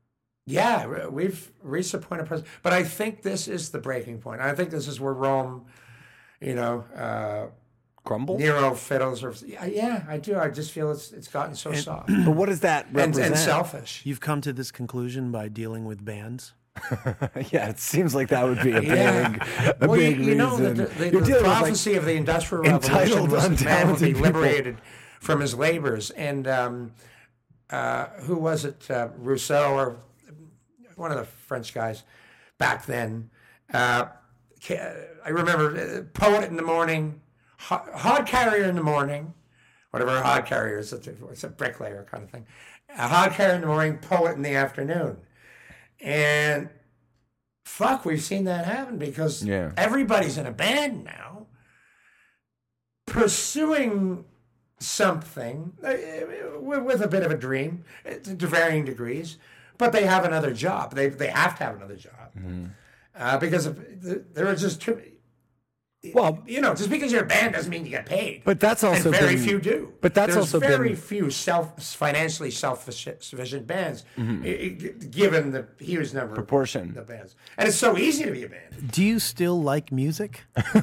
Speaker 7: yeah, we've reached a point of presence. But I think this is the breaking point. I think this is where Rome, you know, uh,
Speaker 6: Crumble?
Speaker 7: Nero fiddles. Or yeah, yeah, I do. I just feel it's it's gotten so soft and,
Speaker 6: But what does that represent?
Speaker 7: and selfish.
Speaker 1: You've come to this conclusion by dealing with bands.
Speaker 6: Yeah, it seems like that would be a
Speaker 7: Yeah.
Speaker 6: big, a
Speaker 7: well,
Speaker 6: big
Speaker 7: you, you know, the,
Speaker 6: reason.
Speaker 7: the, the,
Speaker 6: You're
Speaker 7: the
Speaker 6: dealing with, like,
Speaker 7: prophecy of the Industrial Revolution
Speaker 6: entitled,
Speaker 7: was that man would be
Speaker 6: untalented people.
Speaker 7: liberated from his labors. And um, uh, who was it? Uh, Rousseau or one of the French guys back then. Uh, ca- I remember uh, poet in the morning, ho- hod carrier in the morning, whatever a hod carrier is. It's a, it's a bricklayer kind of thing. A hod carrier in the morning, poet in the afternoon. And fuck, we've seen that happen because
Speaker 6: Yeah.
Speaker 7: everybody's in a band now, pursuing something uh, with, with a bit of a dream uh, to varying degrees, but they have another job. They they have to have another job uh, because of, there are just too.
Speaker 6: Well,
Speaker 7: you know, just because you're a band doesn't mean you get paid.
Speaker 6: But that's also
Speaker 7: and very
Speaker 6: been-
Speaker 7: few do.
Speaker 6: but that's
Speaker 7: There's
Speaker 6: also
Speaker 7: very
Speaker 6: been-
Speaker 7: few self financially self-sufficient bands,
Speaker 6: Mm-hmm.
Speaker 7: i- i- given the huge number
Speaker 6: Proportion.
Speaker 7: of bands, and it's so easy to be a band.
Speaker 1: Do you still like music?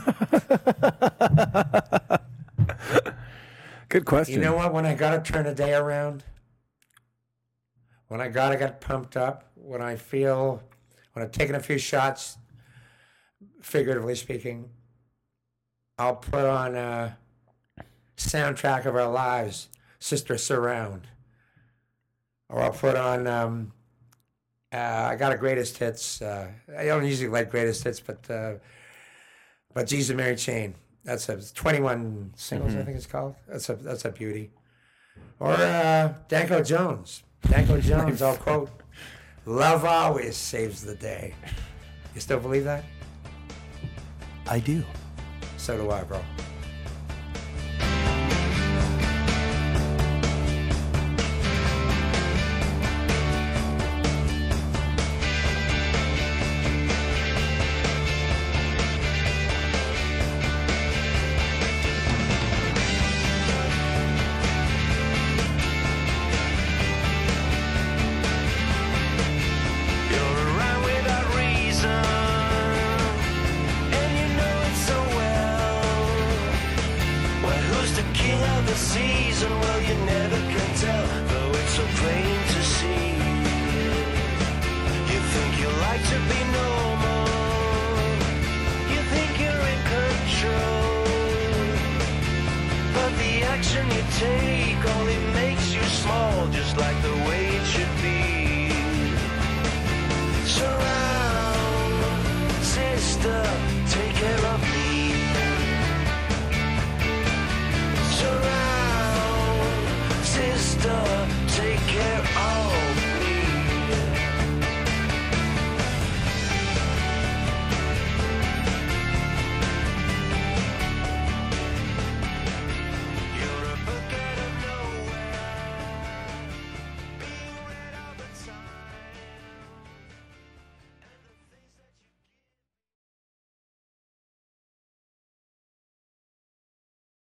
Speaker 6: Good question.
Speaker 7: You know what? When I got to turn a day around, when I got to get pumped up, when I feel, when I've taken a few shots, figuratively speaking, I'll put on a soundtrack of our lives, Sister Surround. Or I'll put on, um, uh, I got a greatest hits. Uh, I don't usually like greatest hits, but uh, but Jesus and Mary Chain. That's a twenty-one singles, I think it's called. That's a that's a beauty. Or uh, Danko Jones. Danko Jones, I'll quote, "Love always saves the day." You still believe that?
Speaker 1: I do.
Speaker 7: So do I, bro.
Speaker 2: You're around without reason, and you know it so well. Well, who's the king of the season? Well, you never can tell, though it's so plain to see. You think you like to be normal, you think you're in control, but the action you take only makes you small, just like the way it should be. Surround, sister, take care of me.